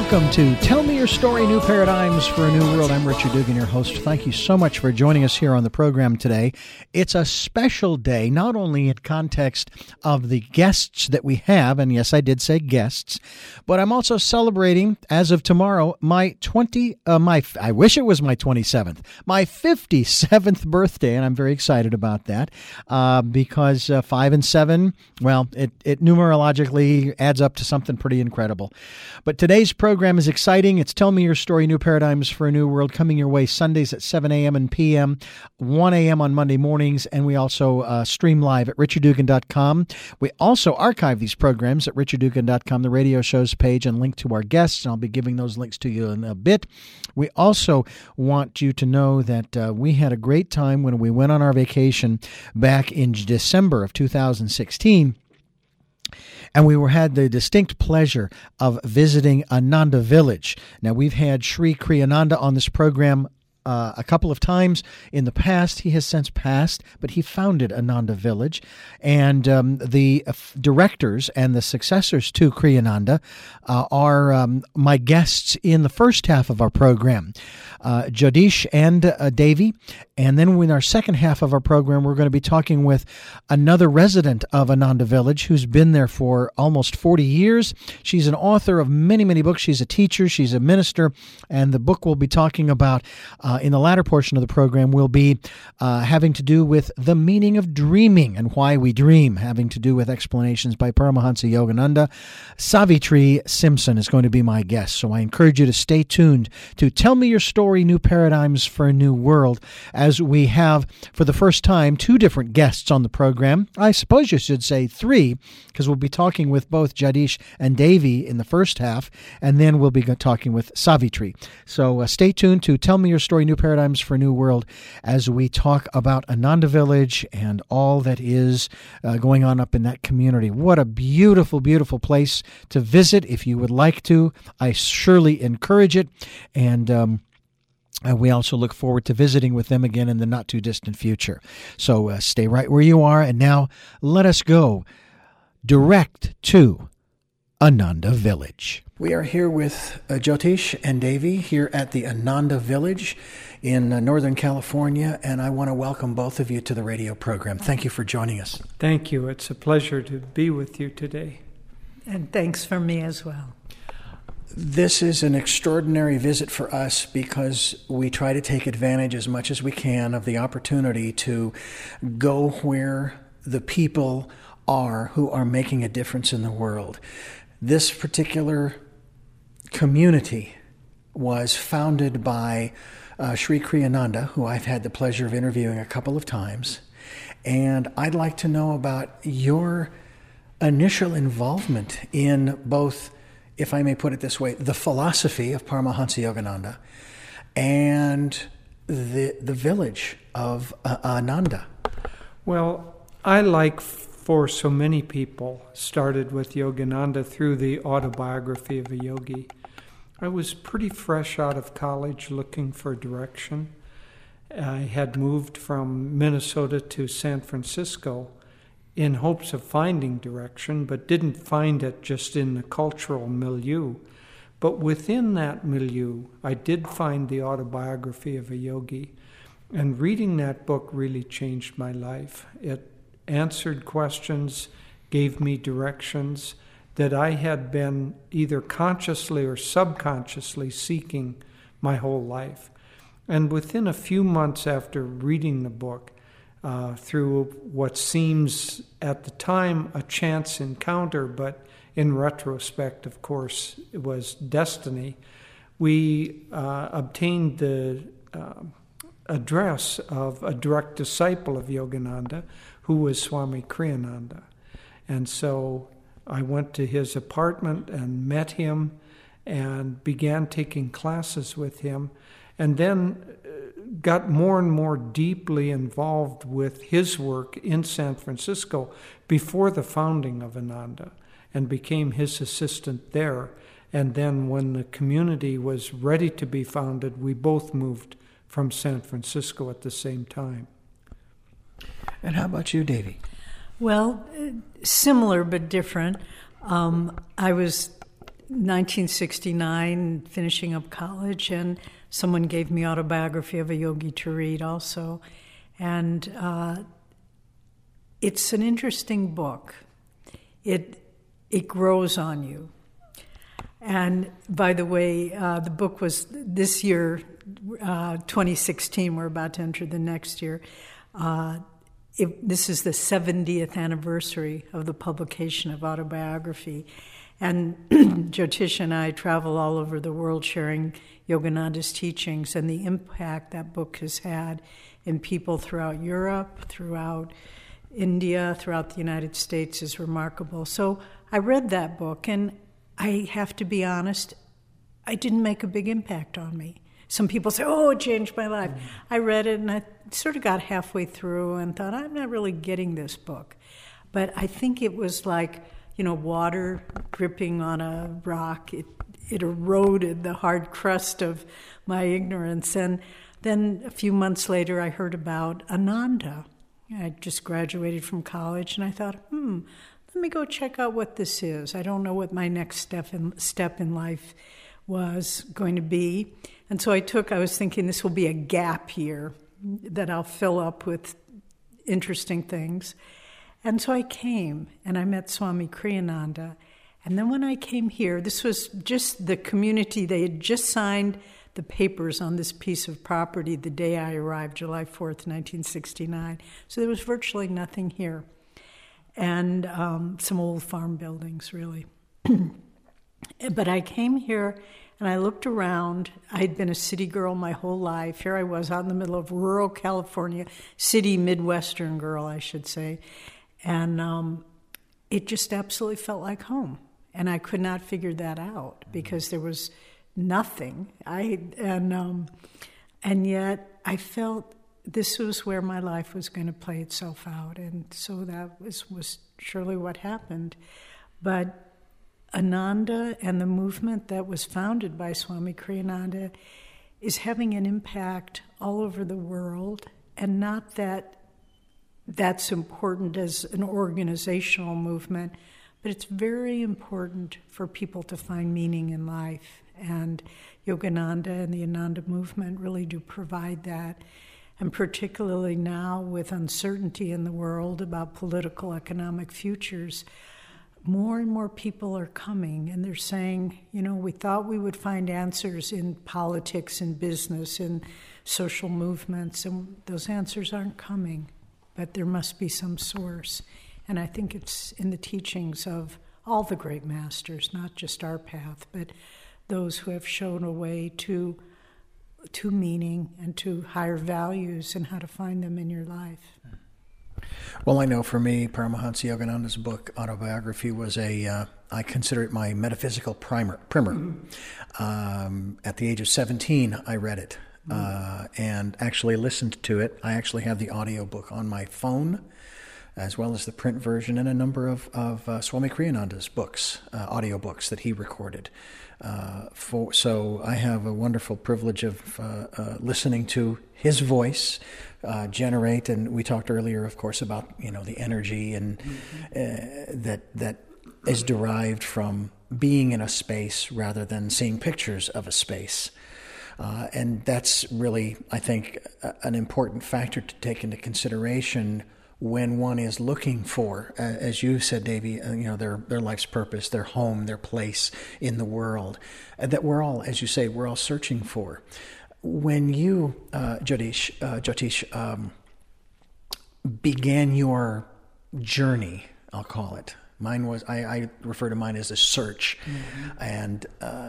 Welcome to Tell Me Your Story, New Paradigms for a New World. I'm Richard Dugan, your host. Thank you so much for joining us here on the program today. It's a special day, not only in context of the guests that we have, and yes, I did say guests, but I'm also celebrating, as of tomorrow, I wish it was my 27th, my 57th birthday, and I'm very excited about that because 5 and 7, well, it numerologically adds up to something pretty incredible. But today's program is exciting. It's Tell Me Your Story, New Paradigms for a New World, coming your way Sundays at 7 a.m. and p.m., 1 a.m. on Monday mornings, and we also stream live at richarddugan.com. We also archive these programs at richarddugan.com, the radio shows page, and link to our guests, and I'll be giving those links to you in a bit. We also want you to know that we had a great time when we went on our vacation back in December of 2016. And we had the distinct pleasure of visiting Ananda Village. Now, we've had Sri Kriyananda on this program a couple of times in the past. He has since passed, but he founded Ananda Village. And the directors and the successors to Kriyananda are my guests in the first half of our program, Jagdish and Devi. And then in our second half of our program, we're going to be talking with another resident of Ananda Village who's been there for almost 40 years. She's an author of many, many books. She's a teacher. She's a minister. And the book we'll be talking about in the latter portion of the program will be having to do with the meaning of dreaming and why we dream, having to do with explanations by Paramahansa Yogananda. Savitri Simpson is going to be my guest. So I encourage you to stay tuned to Tell Me Your Story, New Paradigms for a New World, as we have, for the first time, 2 different guests on the program. I suppose you should say 3, because we'll be talking with both Jagdish and Devi in the first half, and then we'll be talking with Savitri. So stay tuned to Tell Me Your Story, New Paradigms for a New World, as we talk about Ananda Village and all that is going on up in that community. What a beautiful, beautiful place to visit. If you would like to, I surely encourage it. And we also look forward to visiting with them again in the not-too-distant future. So stay right where you are. And now let us go direct to Ananda Village. We are here with Jagdish and Devi here at the Ananda Village in Northern California, and I want to welcome both of you to the radio program. Thank you for joining us. Thank you. It's a pleasure to be with you today. And thanks for me as well. This is an extraordinary visit for us because we try to take advantage as much as we can of the opportunity to go where the people are who are making a difference in the world. This particular community was founded by Sri Kriyananda, who I've had the pleasure of interviewing a couple of times. And I'd like to know about your initial involvement in both, if I may put it this way, the philosophy of Paramahansa Yogananda and the village of Ananda. Well, I, like for so many people, started with Yogananda through the autobiography of a yogi. I was pretty fresh out of college looking for direction. I had moved from Minnesota to San Francisco in hopes of finding direction, but didn't find it just in the cultural milieu. But within that milieu, I did find the autobiography of a yogi. And reading that book really changed my life. It answered questions, gave me directions that I had been either consciously or subconsciously seeking my whole life. And within a few months after reading the book, through what seems at the time a chance encounter, but in retrospect, of course, it was destiny, we obtained the address of a direct disciple of Yogananda, who was Swami Kriyananda. And so I went to his apartment and met him and began taking classes with him, and then got more and more deeply involved with his work in San Francisco before the founding of Ananda, and became his assistant there. And then when the community was ready to be founded, we both moved from San Francisco at the same time. And how about you, Devi? Well, similar but different. I was 1969, finishing up college, and someone gave me Autobiography of a Yogi to read also. And it's an interesting book. It grows on you. And by the way, the book was this year, 2016, we're about to enter the next year. This is the 70th anniversary of the publication of Autobiography. And Jyotish and I travel all over the world sharing Yogananda's teachings, and the impact that book has had in people throughout Europe, throughout India, throughout the United States is remarkable. So I read that book, and I have to be honest, it didn't make a big impact on me. Some people say, oh, it changed my life. I read it, and I sort of got halfway through and thought, I'm not really getting this book. But I think it was like, water dripping on a rock. It eroded the hard crust of my ignorance. And then a few months later, I heard about Ananda. I just graduated from college, and I thought, let me go check out what this is. I don't know what my next step in life was going to be. And so I was thinking this will be a gap year that I'll fill up with interesting things. And so I came, and I met Swami Kriyananda. And then when I came here, this was just the community. They had just signed the papers on this piece of property the day I arrived, July 4th, 1969. So there was virtually nothing here. And some old farm buildings, really. But I came here, and I looked around. I'd been a city girl my whole life. Here I was out in the middle of rural California, city Midwestern girl, I should say. And it just absolutely felt like home. And I could not figure that out because there was nothing. And yet I felt this was where my life was going to play itself out. And so that was surely what happened. But Ananda and the movement that was founded by Swami Kriyananda is having an impact all over the world, and not that that's important as an organizational movement, but it's very important for people to find meaning in life. And Yogananda and the Ananda movement really do provide that. And particularly now with uncertainty in the world about political, economic futures, more and more people are coming, and they're saying, we thought we would find answers in politics and business and social movements, and those answers aren't coming. But there must be some source. And I think it's in the teachings of all the great masters, not just our path, but those who have shown a way to meaning and to higher values and how to find them in your life. Well, I know for me, Paramahansa Yogananda's book, Autobiography, was I consider it my metaphysical primer. At the age of 17, I read it. And actually listened to it. I actually have the audiobook on my phone, as well as the print version, and a number of Swami Kriyananda's books, audiobooks that he recorded. So I have a wonderful privilege of listening to his voice generate, and we talked earlier, of course, about the energy and that is derived from being in a space rather than seeing pictures of a space. And that's really, I think, an important factor to take into consideration when one is looking for, as you said, Davy, their life's purpose, their home, their place in the world, that we're all, as you say, we're all searching for. When you, Jyotish, began your journey, I'll call it. Mine was, I refer to mine as a search, and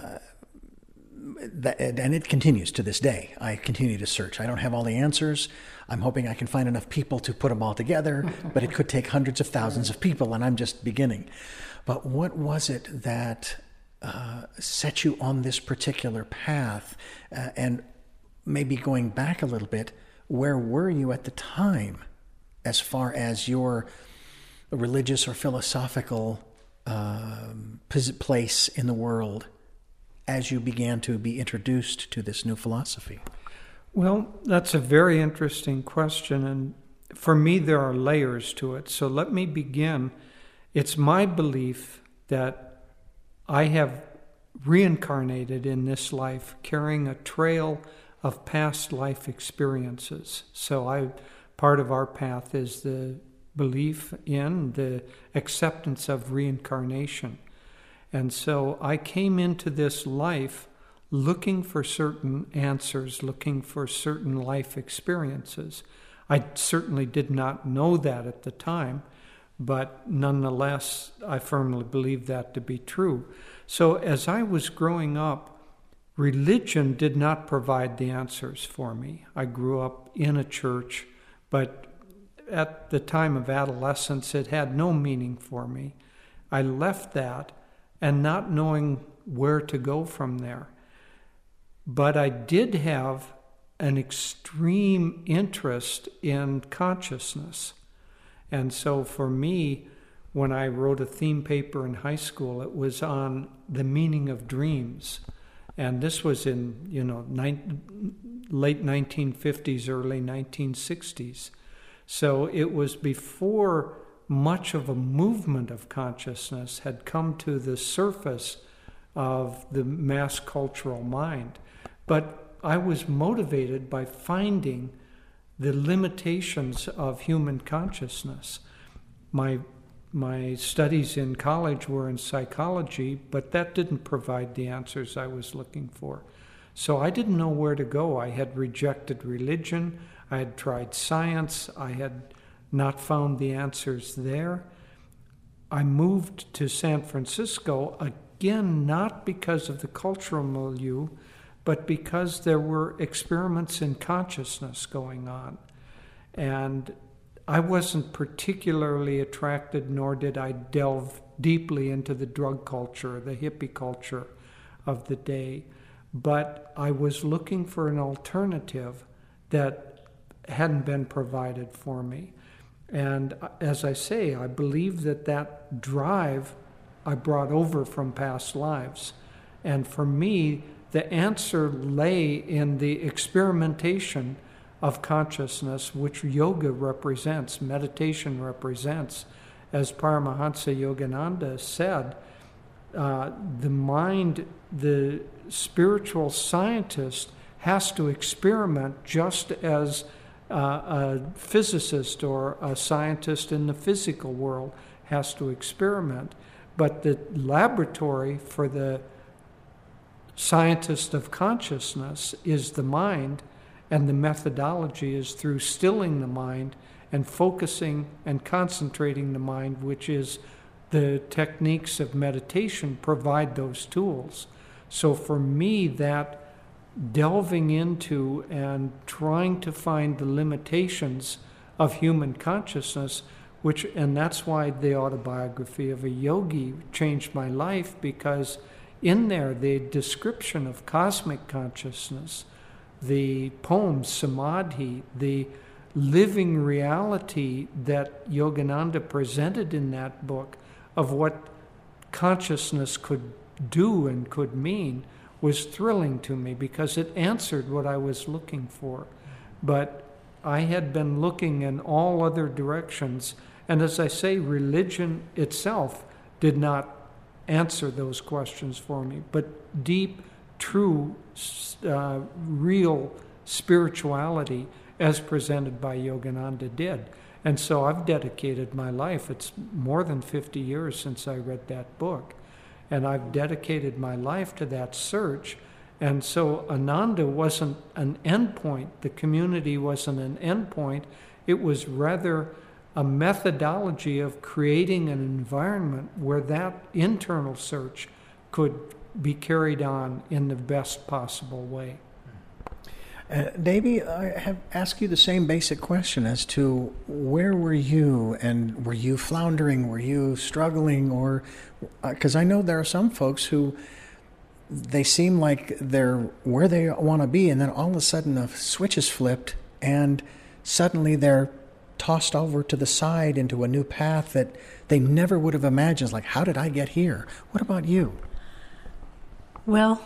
it continues to this day. I continue to search. I don't have all the answers. I'm hoping I can find enough people to put them all together, but it could take hundreds of thousands of people, and I'm just beginning. But what was it that set you on this particular path? And maybe going back a little bit, where were you at the time as far as your religious or philosophical place in the world as you began to be introduced to this new philosophy? Well, that's a very interesting question, and for me there are layers to it. So let me begin. It's my belief that I have reincarnated in this life, carrying a trail of past life experiences. So part of our path is the belief in the acceptance of reincarnation. And so I came into this life looking for certain answers, looking for certain life experiences. I certainly did not know that at the time, but nonetheless, I firmly believe that to be true. So as I was growing up, religion did not provide the answers for me. I grew up in a church, but at the time of adolescence, it had no meaning for me. I left that and not knowing where to go from there. But I did have an extreme interest in consciousness. And so for me, when I wrote a theme paper in high school, it was on the meaning of dreams. And this was in, late 1950s, early 1960s. So it was before much of a movement of consciousness had come to the surface of the mass cultural mind. But I was motivated by finding the limitations of human consciousness. My studies in college were in psychology, but that didn't provide the answers I was looking for. So I didn't know where to go. I had rejected religion. I had tried science. I had not found the answers there. I moved to San Francisco, again, not because of the cultural milieu, but because there were experiments in consciousness going on. And I wasn't particularly attracted, nor did I delve deeply into the drug culture, the hippie culture of the day. But I was looking for an alternative that hadn't been provided for me. And as I say, I believe that drive I brought over from past lives. And for me, the answer lay in the experimentation of consciousness, which yoga represents, meditation represents. As Paramahansa Yogananda said, the mind, the spiritual scientist has to experiment just as a physicist or a scientist in the physical world has to experiment. But the laboratory for the scientist of consciousness is the mind, and the methodology is through stilling the mind and focusing and concentrating the mind, which is the techniques of meditation provide those tools. So for me, that delving into and trying to find the limitations of human consciousness, and that's why the autobiography of a yogi changed my life, because in there, the description of cosmic consciousness, the poem Samadhi, the living reality that Yogananda presented in that book of what consciousness could do and could mean was thrilling to me because it answered what I was looking for. But I had been looking in all other directions, and as I say, religion itself did not answer those questions for me, but deep, true, real spirituality as presented by Yogananda did. And so I've dedicated my life. It's more than 50 years since I read that book. And I've dedicated my life to that search. And so Ananda wasn't an endpoint. The community wasn't an endpoint. It was rather a methodology of creating an environment where that internal search could be carried on in the best possible way. Davey, I have asked you the same basic question as to where were you, and were you floundering, were you struggling, or because I know there are some folks who they seem like they're where they want to be, and then all of a sudden a switch is flipped and suddenly they're tossed over to the side into a new path that they never would have imagined. It's like, how did I get here? What about you? Well,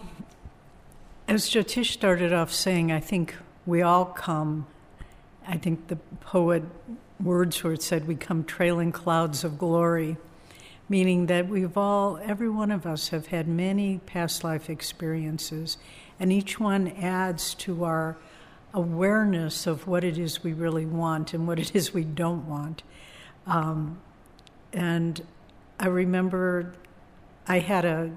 as Jyotish started off saying, I think we all come, I think the poet Wordsworth said, we come trailing clouds of glory. meaning that every one of us have had many past life experiences, and each one adds to our awareness of what it is we really want and what it is we don't want. And I remember I had a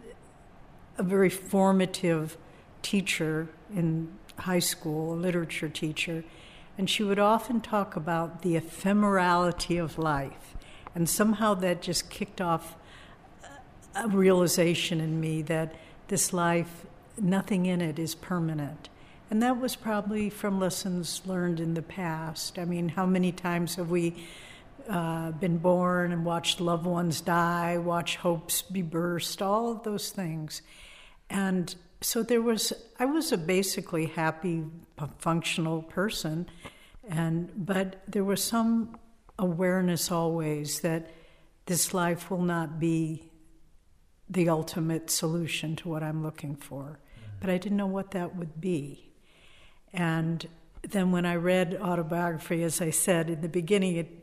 very formative teacher in high school, a literature teacher, and she would often talk about the ephemerality of life. And somehow that just kicked off a realization in me that this life, nothing in it is permanent. And that was probably from lessons learned in the past. I mean, how many times have we been born and watched loved ones die, watched hopes be burst, all of those things. And so I was a basically happy, functional person, but there was some awareness always that this life will not be the ultimate solution to what I'm looking for. But I didn't know what that would be. And then when I read autobiography, as I said in the beginning,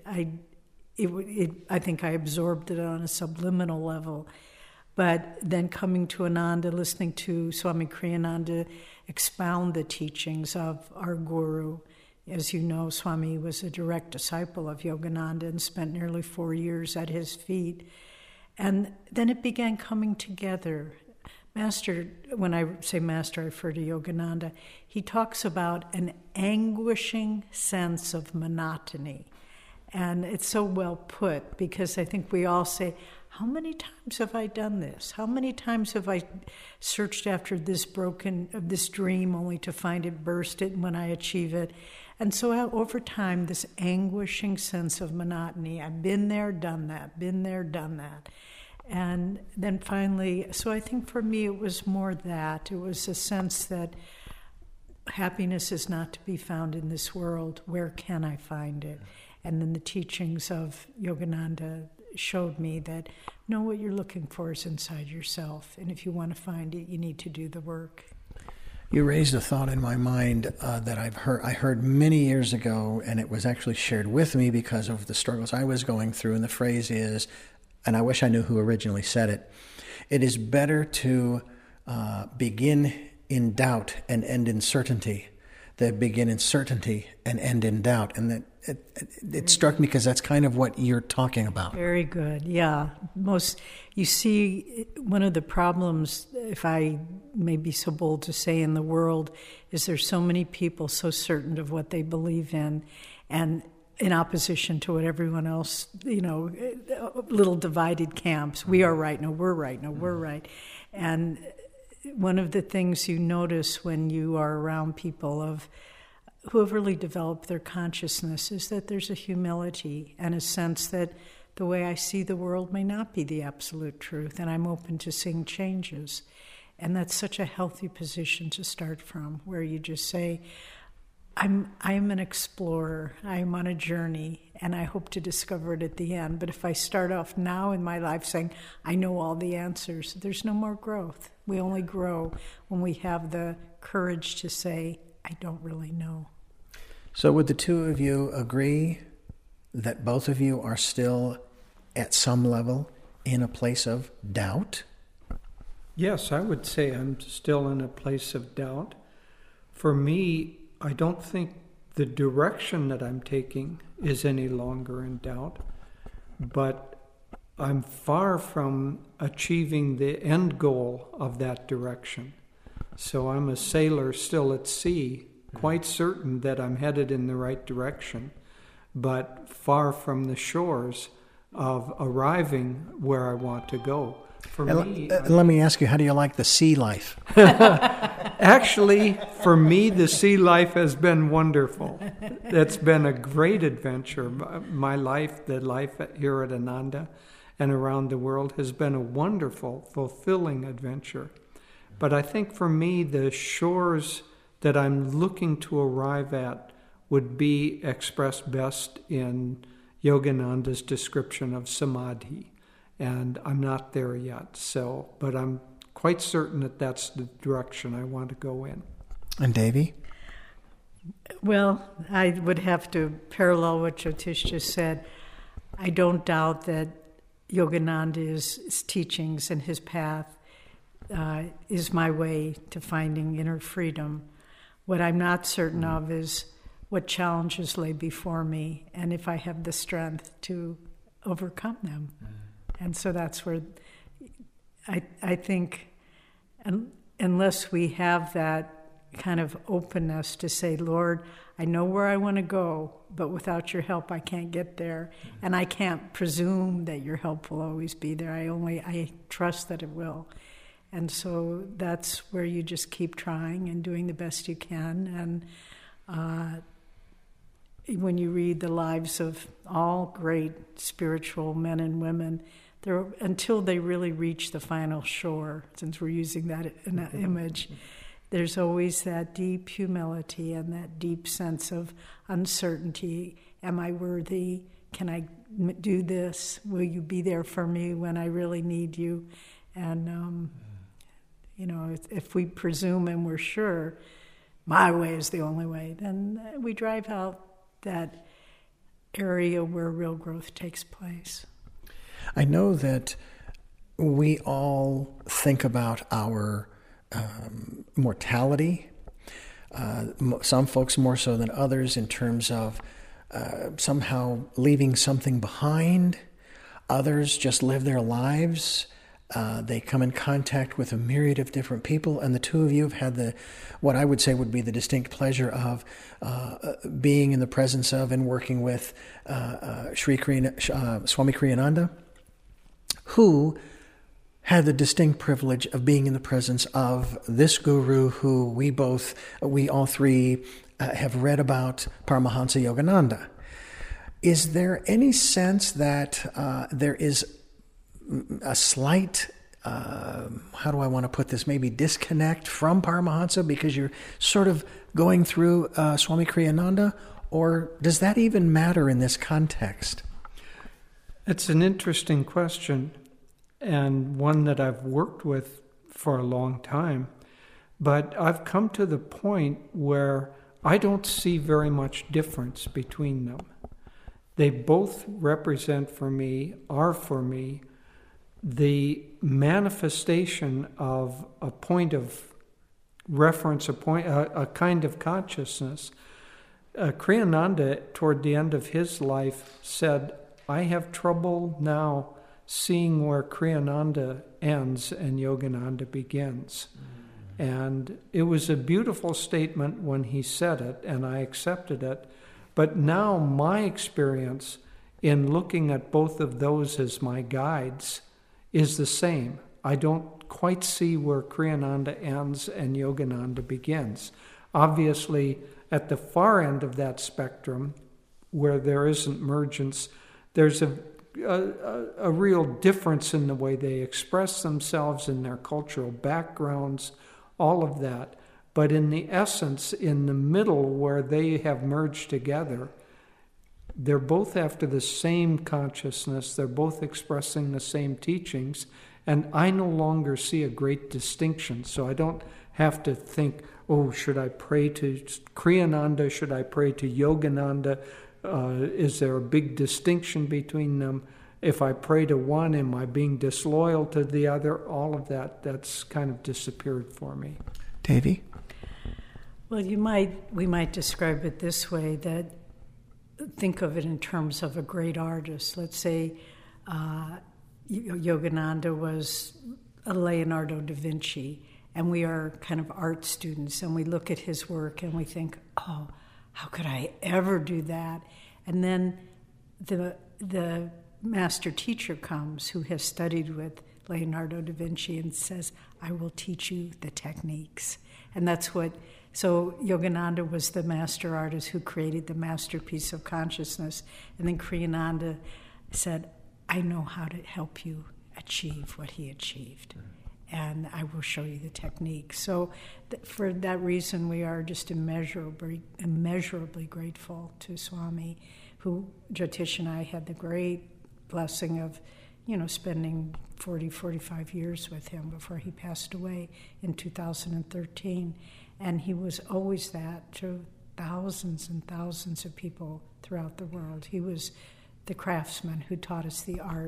I think I absorbed it on a subliminal level. But then coming to Ananda, listening to Swami Kriyananda expound the teachings of our guru. As you know, Swami was a direct disciple of Yogananda and spent nearly 4 years at his feet. And then it began coming together. Master, when I say master, I refer to Yogananda. He talks about an anguishing sense of monotony. And it's so well put, because I think we all say, how many times have I done this? How many times have I searched after this dream only to find it burst it when I achieve it? And so over time, this anguishing sense of monotony, I've been there, done that, been there, done that. And then finally, so I think for me it was more that. It was a sense that happiness is not to be found in this world. Where can I find it? And then the teachings of Yogananda showed me that know what you're looking for is inside yourself. And if you want to find it, you need to do the work. You raised a thought in my mind that I heard many years ago, and it was actually shared with me because of the struggles I was going through. And the phrase is, and I wish I knew who originally said it, it is better to begin in doubt and end in certainty than begin in certainty and end in doubt. And that it struck me because that's kind of what you're talking about. Very good, yeah. You see, one of the problems, if I may be so bold to say, in the world, is there's so many people so certain of what they believe in, and in opposition to what everyone else, little divided camps. We are right, no, we're right, no, we're right. And one of the things you notice when you are around people who have really developed their consciousness is that there's a humility and a sense that the way I see the world may not be the absolute truth, and I'm open to seeing changes. And that's such a healthy position to start from, where you just say, I'm an explorer, I'm on a journey, and I hope to discover it at the end. But if I start off now in my life saying, I know all the answers, there's no more growth. We only grow when we have the courage to say, I don't really know. So would the two of you agree that both of you are still, at some level, in a place of doubt? Yes, I would say I'm still in a place of doubt. For me, I don't think the direction that I'm taking is any longer in doubt, but I'm far from achieving the end goal of that direction. So I'm a sailor still at sea, quite certain that I'm headed in the right direction, but far from the shores of arriving where I want to go. Let me ask you, how do you like the sea life? Actually, for me, the sea life has been wonderful. It's been a great adventure. My life, the life here at Ananda and around the world, has been a wonderful, fulfilling adventure. But I think for me, the shores that I'm looking to arrive at would be expressed best in Yogananda's description of samadhi. And I'm not there yet, but I'm quite certain that that's the direction I want to go in. And Devi? Well, I would have to parallel what Jyotish just said. I don't doubt that Yogananda's teachings and his path is my way to finding inner freedom. What I'm not certain of is what challenges lay before me and if I have the strength to overcome them. And so that's where I think unless we have that kind of openness to say, Lord, I know where I want to go, but without your help I can't get there. And I can't presume that your help will always be there. I trust that it will. And so that's where you just keep trying and doing the best you can. And when you read the lives of all great spiritual men and women, until they really reach the final shore, since we're using that image, there's always that deep humility and that deep sense of uncertainty. Am I worthy? Can I do this? Will you be there for me when I really need you? And, if we presume and we're sure my way is the only way, then we drive out that area where real growth takes place. I know that we all think about our mortality, some folks more so than others in terms of somehow leaving something behind. Others just live their lives. They come in contact with a myriad of different people, and the two of you have had what I would say would be the distinct pleasure of being in the presence of and working with Swami Kriyananda, who had the distinct privilege of being in the presence of this guru who we all three have read about, Paramahansa Yogananda. Is there any sense that there is a slight, how do I want to put this, maybe disconnect from Paramahansa because you're sort of going through Swami Kriyananda, or does that even matter in this context? It's an interesting question, and one that I've worked with for a long time. But I've come to the point where I don't see very much difference between them. They both represent for me, are for me, the manifestation of a point of reference, a kind of consciousness. Kriyananda, toward the end of his life, said, I have trouble now seeing where Kriyananda ends and Yogananda begins. And it was a beautiful statement when he said it, and I accepted it. But now my experience in looking at both of those as my guides is the same. I don't quite see where Kriyananda ends and Yogananda begins. Obviously, at the far end of that spectrum, where there isn't mergence, there's a real difference in the way they express themselves, in their cultural backgrounds, all of that. But in the essence, in the middle where they have merged together, they're both after the same consciousness, they're both expressing the same teachings, and I no longer see a great distinction. So I don't have to think, should I pray to Kriyananda, should I pray to Yogananda? Is there a big distinction between them? If I pray to one, am I being disloyal to the other? All of that's kind of disappeared for me. Davy? Well, we might describe it this way, that think of it in terms of a great artist. Let's say Yogananda was a Leonardo da Vinci, and we are kind of art students, and we look at his work and we think, how could I ever do that? And then the master teacher comes who has studied with Leonardo da Vinci and says, I will teach you the techniques. And so Yogananda was the master artist who created the masterpiece of consciousness. And then Kriyananda said, I know how to help you achieve what he achieved. And I will show you the technique. So for that reason, we are just immeasurably grateful to Swami, who Jyotish and I had the great blessing of, spending 45 years with him before he passed away in 2013. And he was always that to thousands and thousands of people throughout the world. He was the craftsman who taught us the art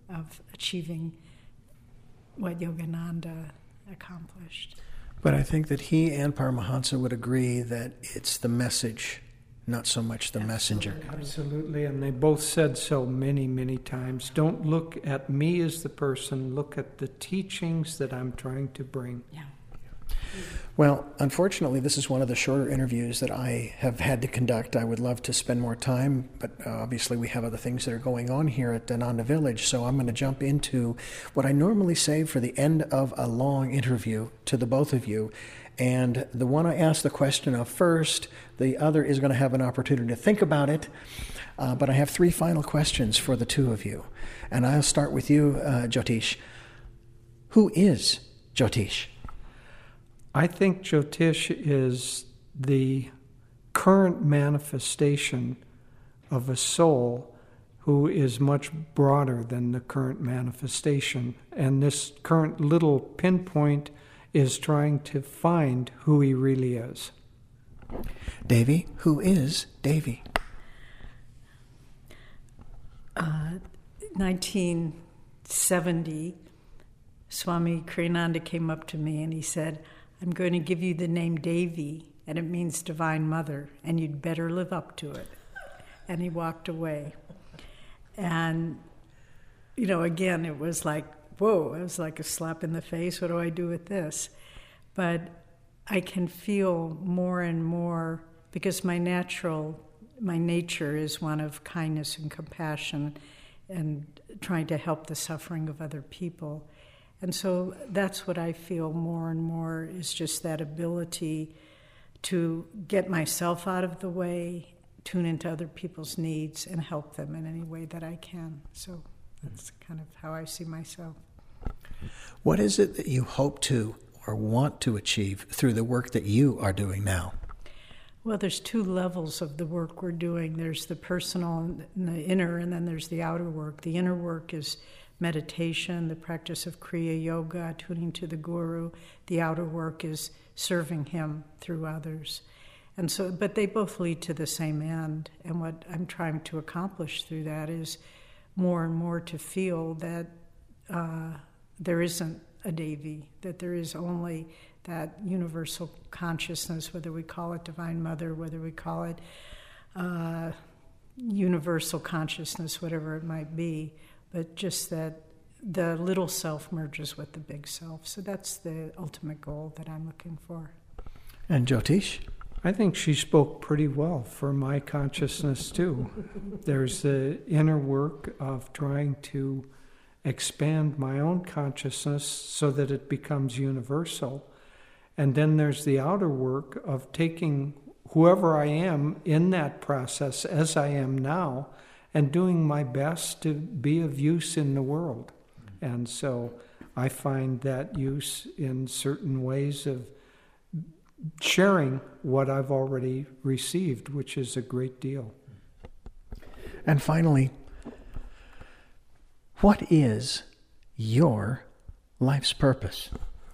of achieving what Yogananda accomplished. But I think that he and Paramahansa would agree that it's the message, not so much the messenger. Absolutely, and they both said so many, many times. Don't look at me as the person, look at the teachings that I'm trying to bring. Yeah. Well, unfortunately, this is one of the shorter interviews that I have had to conduct. I would love to spend more time, but obviously we have other things that are going on here at Ananda Village, so I'm going to jump into what I normally save for the end of a long interview to the both of you. And the one I asked the question of first, the other is going to have an opportunity to think about it. But I have 3 final questions for the two of you. And I'll start with you, Jyotish. Who is Jyotish? I think Jyotish is the current manifestation of a soul who is much broader than the current manifestation. And this current little pinpoint is trying to find who he really is. Devi, who is Devi? 1970, Swami Kriyananda came up to me and he said, I'm going to give you the name Devi, and it means Divine Mother, and you'd better live up to it. And he walked away. And, again, it was like, whoa, it was like a slap in the face. What do I do with this? But I can feel more and more, because my nature is one of kindness and compassion and trying to help the suffering of other people. And so that's what I feel more and more, is just that ability to get myself out of the way, tune into other people's needs, and help them in any way that I can. So that's kind of how I see myself. What is it that you hope to or want to achieve through the work that you are doing now? Well, there's 2 levels of the work we're doing. There's the personal and the inner, and then there's the outer work. The inner work is meditation, the practice of Kriya Yoga, tuning to the Guru. The outer work is serving him through others. And so, but they both lead to the same end. And what I'm trying to accomplish through that is more and more to feel that there isn't a Devi, that there is only that universal consciousness, whether we call it Divine Mother, whether we call it universal consciousness, whatever it might be, but just that the little self merges with the big self. So that's the ultimate goal that I'm looking for. And Jyotish? I think she spoke pretty well for my consciousness too. There's the inner work of trying to expand my own consciousness so that it becomes universal. And then there's the outer work of taking whoever I am in that process, as I am now, and doing my best to be of use in the world. And so I find that use in certain ways of sharing what I've already received, which is a great deal. And finally, what is your life's purpose?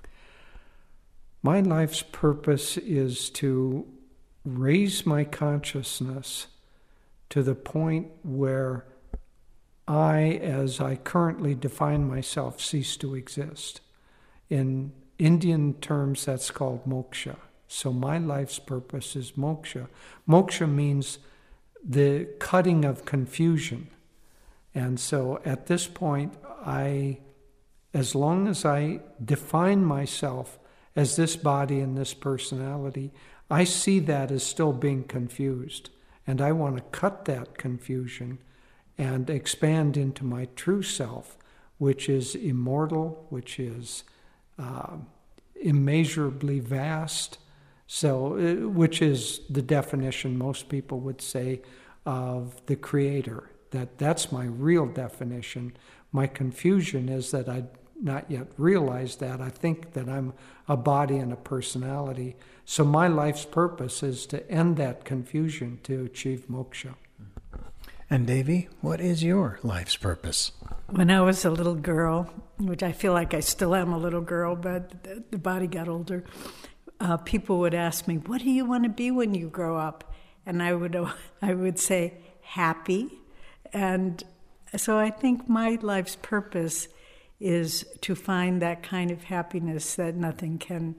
My life's purpose is to raise my consciousness to the point where I, as I currently define myself, cease to exist. In Indian terms, that's called moksha. So my life's purpose is moksha. Moksha means the cutting of confusion. And so at this point, as long as I define myself as this body and this personality, I see that as still being confused. And I want to cut that confusion and expand into my true self, which is immortal, which is immeasurably vast, so which is the definition most people would say of the Creator. That's my real definition. My confusion is that I not yet realized that. I think that I'm a body and a personality. So my life's purpose is to end that confusion, to achieve moksha. And Devi, what is your life's purpose? When I was a little girl, which I feel like I still am a little girl, but the body got older, people would ask me, what do you want to be when you grow up? And I would say, happy. And So I think my life's purpose is to find that kind of happiness that nothing can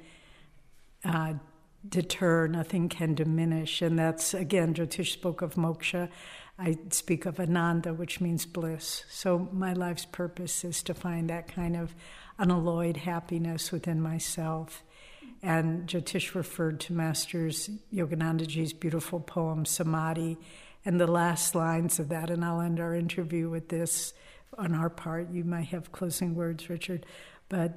deter, nothing can diminish. And that's, again, Jyotish spoke of moksha. I speak of ananda, which means bliss. So my life's purpose is to find that kind of unalloyed happiness within myself. And Jyotish referred to Masters Yoganandaji's beautiful poem, Samadhi, and the last lines of that, and I'll end our interview with this on our part. You might have closing words, Richard, but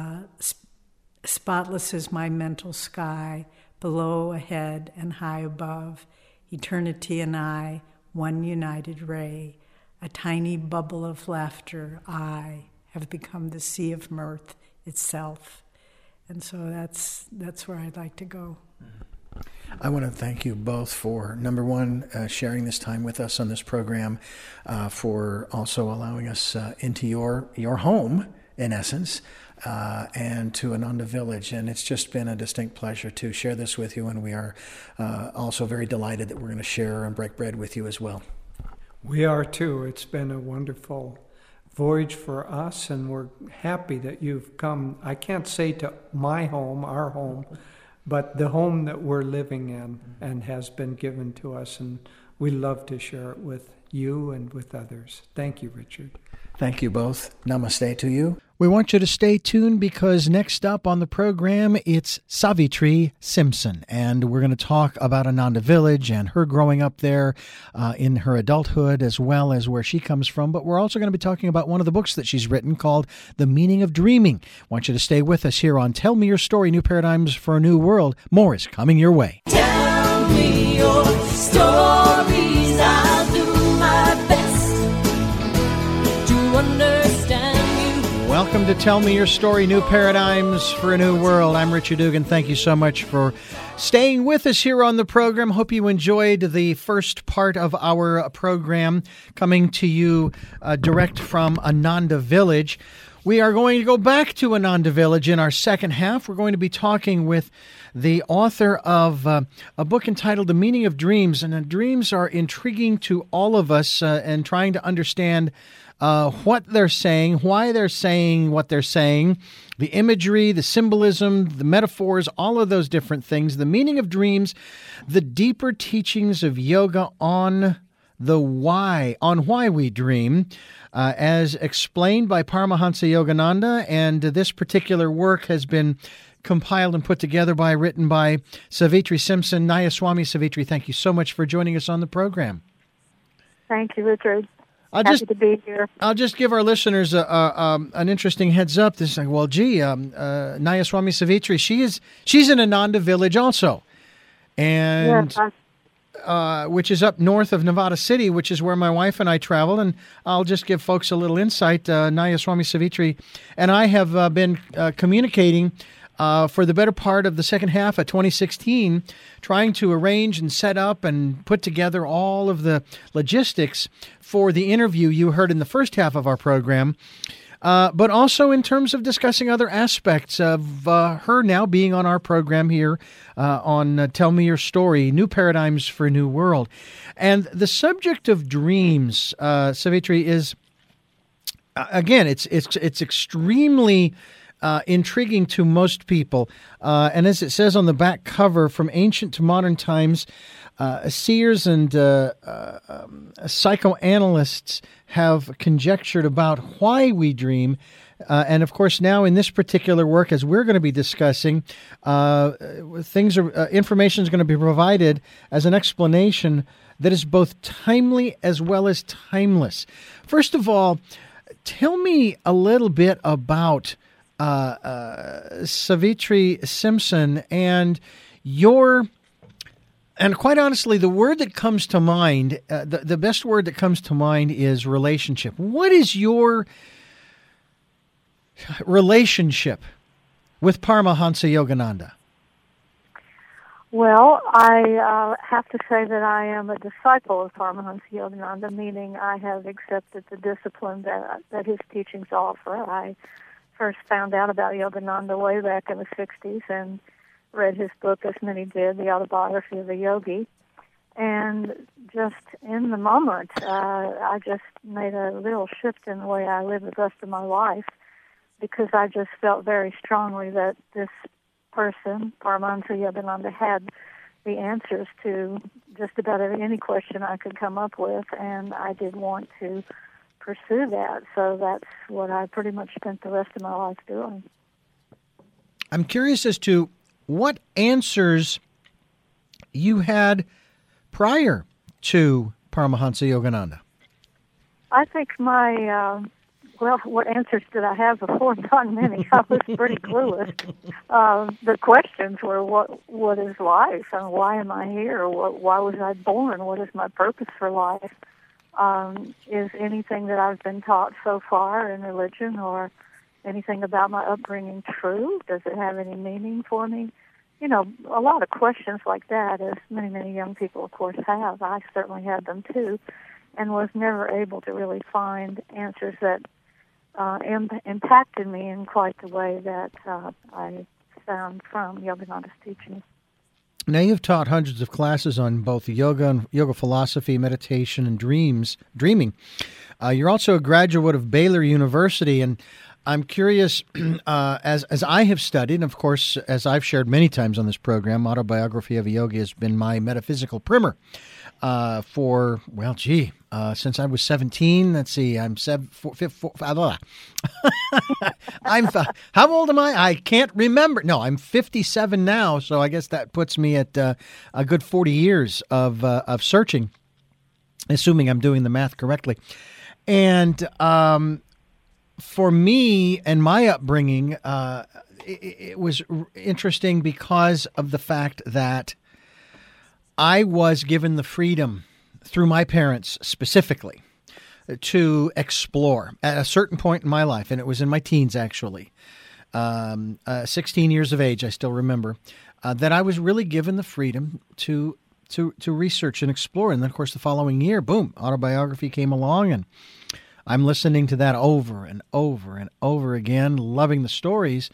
spotless is my mental sky, below, ahead, and high above, eternity and I, one united ray, a tiny bubble of laughter, I have become the sea of mirth itself. And so that's where I'd like to go. I want to thank you both for, number one, sharing this time with us on this program, for also allowing us into your home, in essence, and to Ananda Village. And it's just been a distinct pleasure to share this with you, and we are also very delighted that we're going to share and break bread with you as well. We are too. It's been a wonderful voyage for us, and we're happy that you've come, I can't say to my home, our home, but the home that we're living in and has been given to us, and we love to share it with you and with others. Thank you, Richard. Thank you both. Namaste to you. We want you to stay tuned because next up on the program, it's Savitri Simpson, and we're going to talk about Ananda Village and her growing up there in her adulthood, as well as where she comes from. But we're also going to be talking about one of the books that she's written called The Meaning of Dreaming. I want you to stay with us here on Tell Me Your Story, New Paradigms for a New World. More is coming your way. Tell me your stories, I'll do my best to understand. Welcome to Tell Me Your Story, New Paradigms for a New World. I'm Richard Dugan. Thank you so much for staying with us here on the program. Hope you enjoyed the first part of our program, coming to you direct from Ananda Village. We are going to go back to Ananda Village in our second half. We're going to be talking with the author of a book entitled The Meaning of Dreams. And dreams are intriguing to all of us, and trying to understand what they're saying, why they're saying what they're saying, the imagery, the symbolism, the metaphors, all of those different things, the meaning of dreams, the deeper teachings of yoga on why we dream, as explained by Paramahansa Yogananda. And this particular work has been compiled and put together written by Savitri Simpson. Nayaswami Savitri, thank you so much for joining us on the program. Thank you, Richard. Happy to be here. I'll just give our listeners an interesting heads up. This is like, well, Nayaswami Savitri, she's in Ananda Village also, and which is up north of Nevada City, which is where my wife and I traveled. And I'll just give folks a little insight. Nayaswami Savitri and I have been communicating for the better part of the second half of 2016, trying to arrange and set up and put together all of the logistics for the interview you heard in the first half of our program, but also in terms of discussing other aspects of her now being on our program here on Tell Me Your Story, New Paradigms for a New World. And the subject of dreams, Savitri, is, again, it's extremely intriguing to most people. And as it says on the back cover, from ancient to modern times, seers and psychoanalysts have conjectured about why we dream. And of course, now in this particular work, as we're going to be discussing, information is going to be provided as an explanation that is both timely as well as timeless. First of all, tell me a little bit about Savitri Simpson and quite honestly, the word that comes to mind, the best word that comes to mind is relationship. What is your relationship with Paramahansa Yogananda? Well, I have to say that I am a disciple of Paramahansa Yogananda, meaning I have accepted the discipline that his teachings offer. I first found out about Yogananda way back in the 60s and read his book, as many did, The Autobiography of a Yogi. And just in the moment, I just made a little shift in the way I live the rest of my life, because I just felt very strongly that this person, Paramahansa Yogananda, had the answers to just about any question I could come up with, and I did want to pursue that. So that's what I pretty much spent the rest of my life doing. I'm curious as to what answers you had prior to Paramahansa Yogananda. I think what answers did I have before? Not many. I was pretty clueless. The questions were, what is life, and why am I here? Why was I born? What is my purpose for life? Is anything that I've been taught so far in religion or anything about my upbringing true? Does it have any meaning for me? You know, a lot of questions like that, as many, many young people, of course, have. I certainly had them, too, and was never able to really find answers that impacted me in quite the way that I found from Yogananda's teachings. Now, you've taught hundreds of classes on both yoga and yoga philosophy, meditation, and dreaming. You're also a graduate of Baylor University, and I'm curious, as I have studied, and of course, as I've shared many times on this program, Autobiography of a Yogi has been my metaphysical primer since I was 17. Let's see, I'm how old am I? I can't remember. No, I'm 57 now, so I guess that puts me at a good 40 years of searching, assuming I'm doing the math correctly. And for me and my upbringing, it was interesting because of the fact that I was given the freedom through my parents specifically to explore at a certain point in my life, and it was in my teens actually, 16 years of age, I still remember, that I was really given the freedom to research and explore. And then, of course, the following year, boom, Autobiography came along, and I'm listening to that over and over and over again, loving the stories.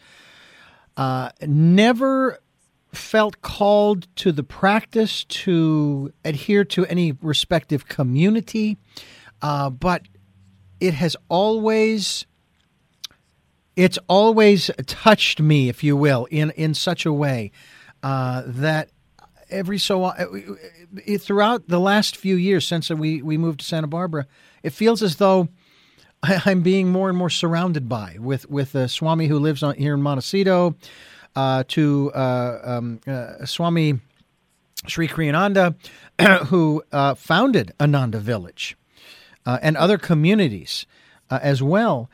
Never felt called to the practice to adhere to any respective community, but it's always touched me, if you will, in such a way that throughout the last few years since we moved to Santa Barbara, it feels as though I'm being more and more surrounded with a Swami who lives here in Montecito, to Swami Sri Kriyananda, who founded Ananda Village, and other communities as well.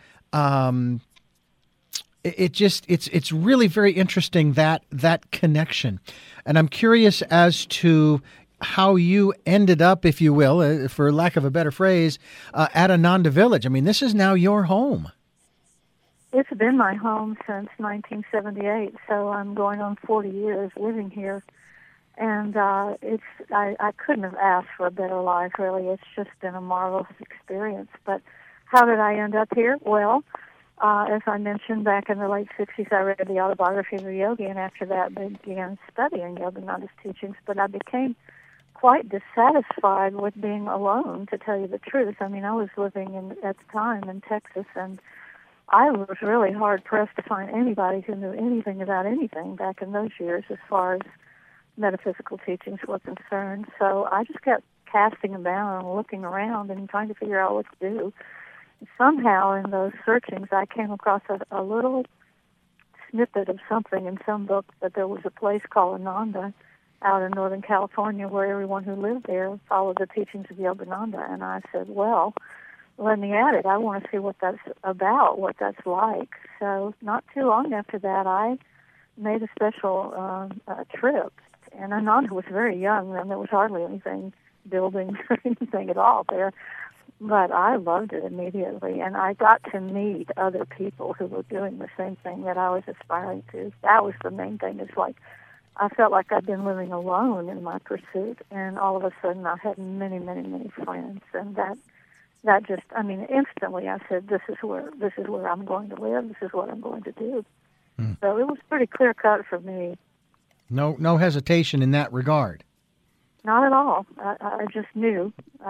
It's really very interesting that connection, and I'm curious as to how you ended up, if you will, for lack of a better phrase, at Ananda Village. I mean, this is now your home. It's been my home since 1978, so I'm going on 40 years living here. And I couldn't have asked for a better life, really. It's just been a marvelous experience. But how did I end up here? Well, as I mentioned, back in the late 60s, I read the Autobiography of a Yogi, and after that began studying Yogananda's teachings. But I became quite dissatisfied with being alone, to tell you the truth. I mean, I was living at the time in Texas, and I was really hard-pressed to find anybody who knew anything about anything back in those years as far as metaphysical teachings were concerned. So I just kept casting about and looking around and trying to figure out what to do. And somehow in those searchings, I came across a little snippet of something in some book that there was a place called Ananda out in Northern California where everyone who lived there followed the teachings of Yogananda. And I said, well, let me at it. I want to see what that's about, what that's like. So not too long after that, I made a special trip. And Ananda was very young, and there was hardly anything, buildings or anything at all there. But I loved it immediately, and I got to meet other people who were doing the same thing that I was aspiring to. That was the main thing. It's like I felt like I'd been living alone in my pursuit, and all of a sudden I had many, many, many friends, and that just, I mean, instantly I said, this is where I'm going to live. This is what I'm going to do. So it was pretty clear cut for me. No hesitation in that regard. Not at all. I just knew.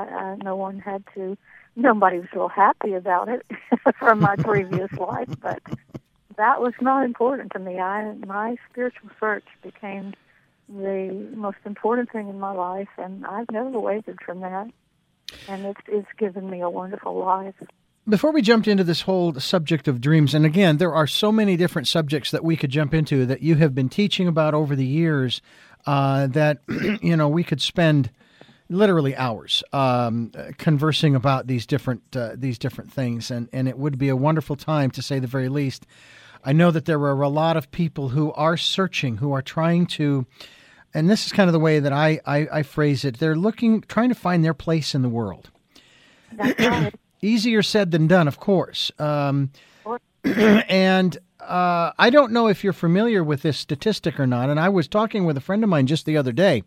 Nobody was real happy about it from my previous life, but that was not important to me. My spiritual search became the most important thing in my life, and I've never wavered from that. And it's given me a wonderful life. Before we jumped into this whole subject of dreams, and again, there are so many different subjects that we could jump into that you have been teaching about over the years that, we could spend literally hours conversing about these different things, and it would be a wonderful time, to say the very least. I know that there are a lot of people who are searching, who are trying to, and this is kind of the way that I phrase it, they're trying to find their place in the world. That's right. Easier said than done, of course. And I don't know if you're familiar with this statistic or not, and I was talking with a friend of mine just the other day,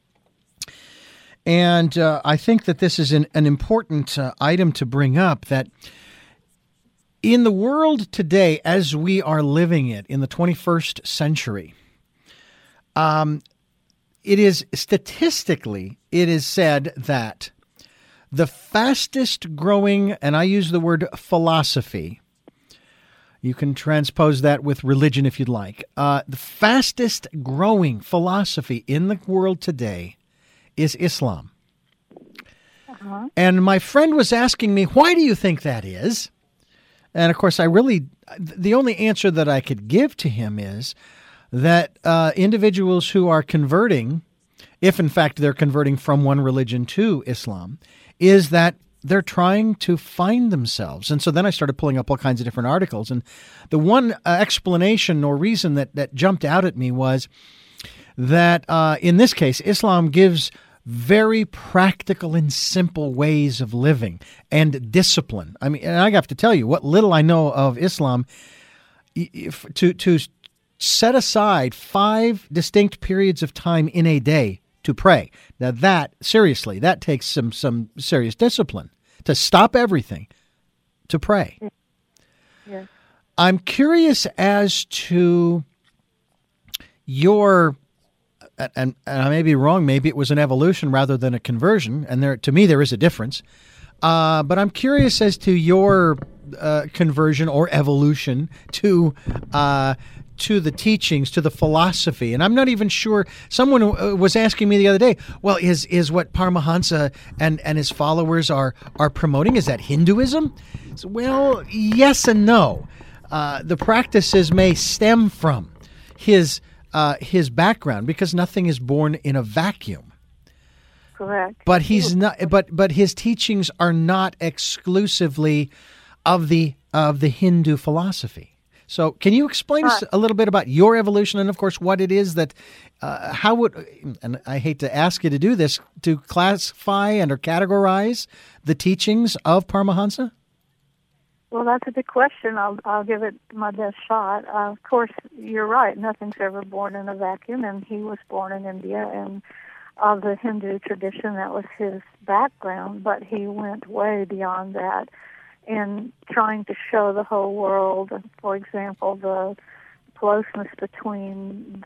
and I think that this is an important item to bring up, that in the world today, as we are living it in the 21st century, it is said that the fastest growing, and I use the word philosophy, you can transpose that with religion if you'd like, the fastest growing philosophy in the world today is Islam. Uh-huh. And my friend was asking me, why do you think that is? And of course, the only answer that I could give to him is that individuals who are converting, if in fact they're converting from one religion to Islam, is that they're trying to find themselves. And so then I started pulling up all kinds of different articles. And the one explanation or reason that jumped out at me was that in this case, Islam gives very practical and simple ways of living and discipline. I mean, and I have to tell you, what little I know of Islam, to set aside 5 distinct periods of time in a day to pray. Now that takes some serious discipline, to stop everything to pray. Yes. I'm curious as to your, and I may be wrong, maybe it was an evolution rather than a conversion, and to me there is a difference. But I'm curious as to your conversion or evolution to the teachings, to the philosophy. And I'm not even sure, someone was asking me the other day, well, is what Paramahansa and his followers are promoting, is that Hinduism? So, well, yes and no. The practices may stem from his background, because nothing is born in a vacuum. Correct. But he's not. But his teachings are not exclusively of the Hindu philosophy. So, can you explain us a little bit about your evolution, and of course, what it is that and I hate to ask you to do this, to classify and or categorize the teachings of Paramahansa? Well, that's a big question. I'll give it my best shot. Of course, you're right. Nothing's ever born in a vacuum, and he was born in India, and of the Hindu tradition, that was his background. But he went way beyond that in trying to show the whole world, for example, the closeness between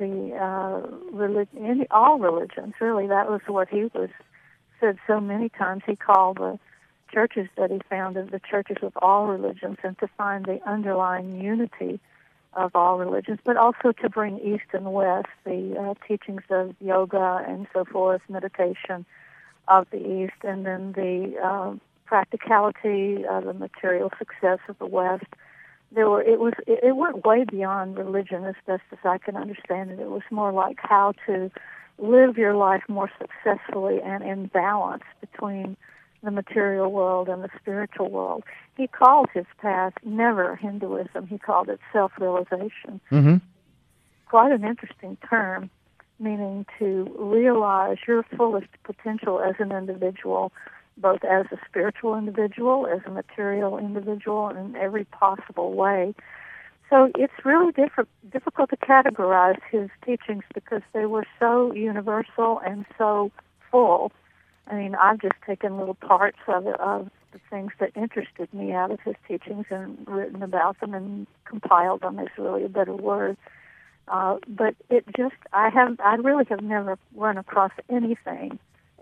all religions. Really, that was what he said so many times. He called the churches that he founded the churches of all religions, and to find the underlying unity of all religions, but also to bring East and West, the teachings of yoga and so forth, meditation of the East, and then the practicality, the material success of the West. It went way beyond religion, as best as I can understand it. It was more like how to live your life more successfully and in balance between the material world and the spiritual world. He called his path never Hinduism. He called it self-realization. Mm-hmm. Quite an interesting term, meaning to realize your fullest potential as an individual, both as a spiritual individual, as a material individual, in every possible way. So it's really difficult to categorize his teachings because they were so universal and so full. I mean, I've just taken little parts of the things that interested me out of his teachings and written about them and compiled them is really a better word. But I really have never run across anything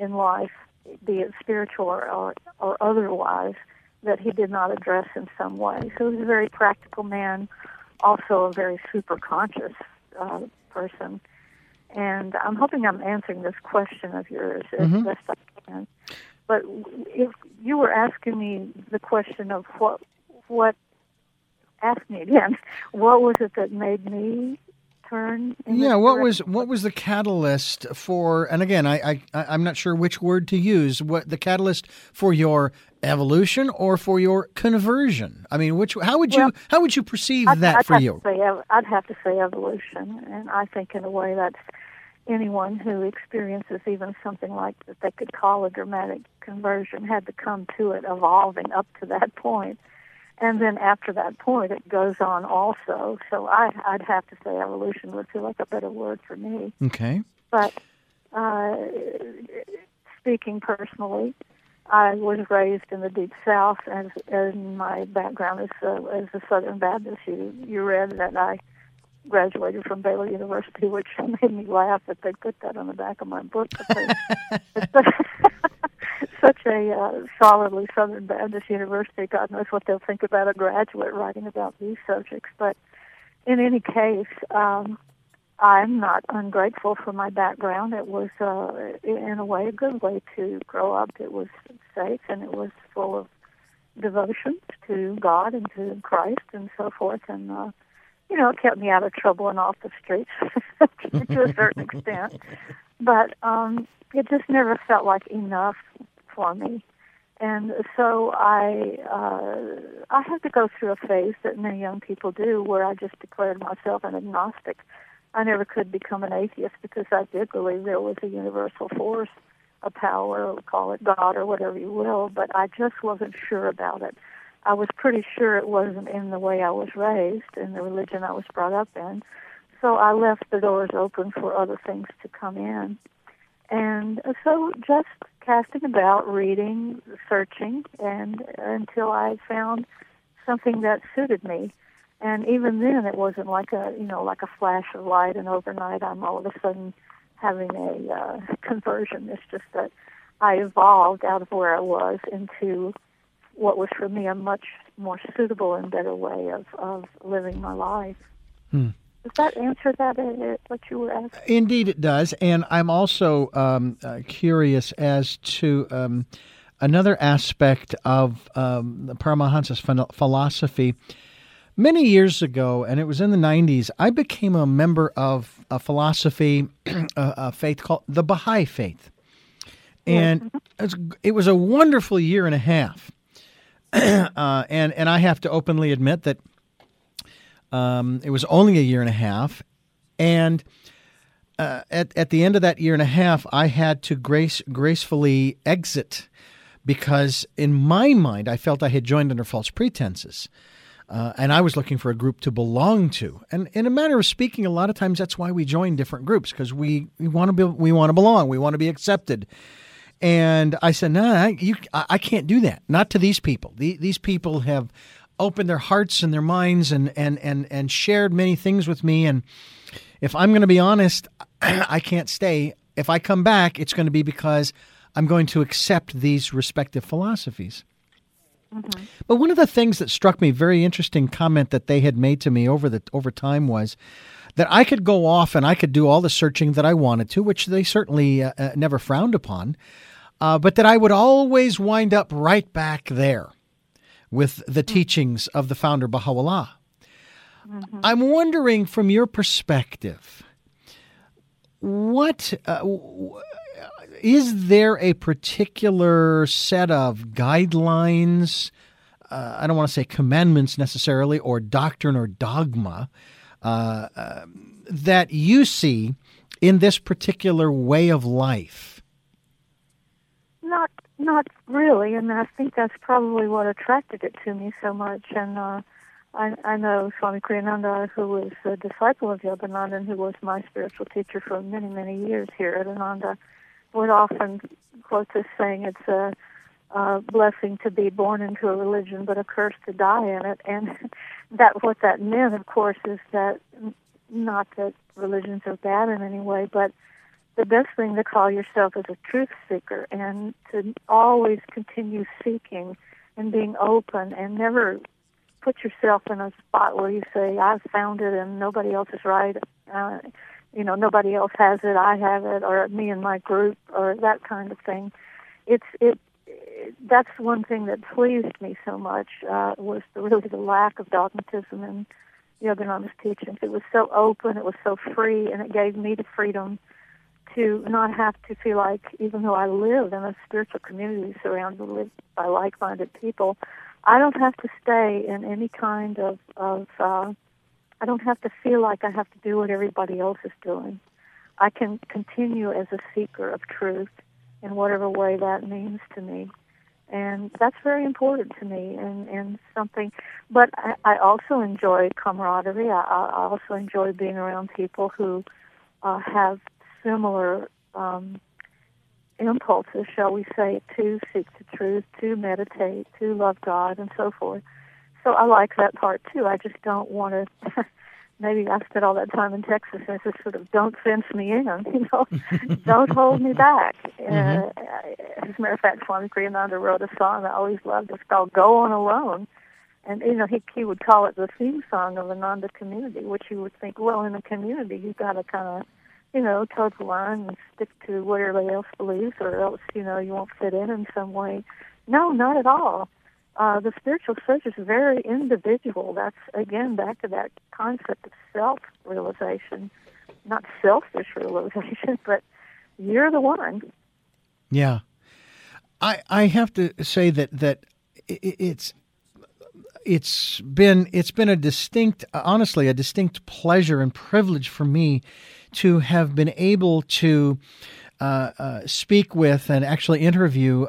in life, be it spiritual or otherwise, that he did not address in some way. So he was a very practical man, also a very super conscious person. And I'm hoping I'm answering this question of yours as best I can. But if you were asking me the question of what, ask me again, what was it that made me turn? What was the catalyst for? And again, I'm not sure which word to use. What the catalyst for your evolution or for your conversion? I mean, how would you perceive that for you? I'd have to say evolution, and I think in a way that's anyone who experiences even something like that they could call a dramatic conversion had to come to it evolving up to that point. And then after that point, it goes on also. So I'd have to say evolution would feel like a better word for me. Okay. But speaking personally, I was raised in the Deep South, and my background is as a Southern Baptist. You read that I graduated from Baylor University, which made me laugh that they put that on the back of my book. It's such a solidly Southern Baptist university. God knows what they'll think about a graduate writing about these subjects. But in any case, I'm not ungrateful for my background. It was, in a way, a good way to grow up. It was safe, and it was full of devotion to God and to Christ and so forth. And it kept me out of trouble and off the streets to a certain extent. But it just never felt like enough for me. And so I had to go through a phase that many young people do where I just declared myself an agnostic. I never could become an atheist because I did believe there was a universal force, a power, call it God or whatever you will, but I just wasn't sure about it. I was pretty sure it wasn't in the way I was raised, in the religion I was brought up in. So I left the doors open for other things to come in. And so just casting about, reading, searching, and until I found something that suited me. And even then, it wasn't like a flash of light, and overnight I'm all of a sudden having a conversion. It's just that I evolved out of where I was into what was for me a much more suitable and better way of living my life. Does that answer what you were asking? Indeed it does. And I'm also curious as to another aspect of Paramahansa's philosophy. Many years ago, and it was in the 90s, I became a member of a philosophy, a faith called the Baha'i Faith. And it was a wonderful year and a half. And I have to openly admit that it was only a year and a half. And at the end of that year and a half, I had to gracefully exit because in my mind, I felt I had joined under false pretenses. And I was looking for a group to belong to. And in a manner of speaking, a lot of times that's why we join different groups, because we want to belong, we want to be accepted. And I said, no, I can't do that. Not to these people. These people have opened their hearts and their minds and shared many things with me. And if I'm going to be honest, I can't stay. If I come back, it's going to be because I'm going to accept these respective philosophies. Mm-hmm. But one of the things that struck me, very interesting comment that they had made to me over time, was that I could go off and I could do all the searching that I wanted to, which they certainly never frowned upon, but that I would always wind up right back there with the teachings of the founder, Baha'u'llah. Mm-hmm. I'm wondering, from your perspective, what is there a particular set of guidelines, I don't want to say commandments necessarily, or doctrine or dogma, that you see in this particular way of life? Not really, and I think that's probably what attracted it to me so much. And I know Swami Kriyananda, who was a disciple of Yogananda and who was my spiritual teacher for many, many years here at Ananda, would often quote this saying, it's a blessing to be born into a religion, but a curse to die in it. And what that meant, of course, is that not that religions are bad in any way, but the best thing to call yourself is a truth seeker, and to always continue seeking and being open, and never put yourself in a spot where you say, I've found it and nobody else is right. Nobody else has it, I have it, or me and my group, or that kind of thing. That's one thing that pleased me so much, was really the lack of dogmatism in Yogananda's teachings. It was so open, it was so free, and it gave me the freedom to not have to feel like, even though I live in a spiritual community surrounded by like-minded people, I don't have to stay in any kind of I don't have to feel like I have to do what everybody else is doing. I can continue as a seeker of truth in whatever way that means to me. And that's very important to me, and something. But I also enjoy camaraderie. I also enjoy being around people who have similar impulses, shall we say, to seek the truth, to meditate, to love God, and so forth. So I like that part too. I just don't want to. Maybe I spent all that time in Texas, and it's just sort of, don't fence me in, don't hold me back. As a matter of fact, Swami Kriyananda wrote a song I always loved. It's called "Go On Alone," and he would call it the theme song of Ananda community, which you would think, well, in a community you've got to kind of toe the line and stick to what everybody else believes, or else you won't fit in some way. No, not at all. The spiritual search is very individual. That's, again, back to that concept of self-realization, not selfish realization, but you're the one. Yeah. I have to say that it's been a distinct pleasure and privilege for me to have been able to speak with and actually interview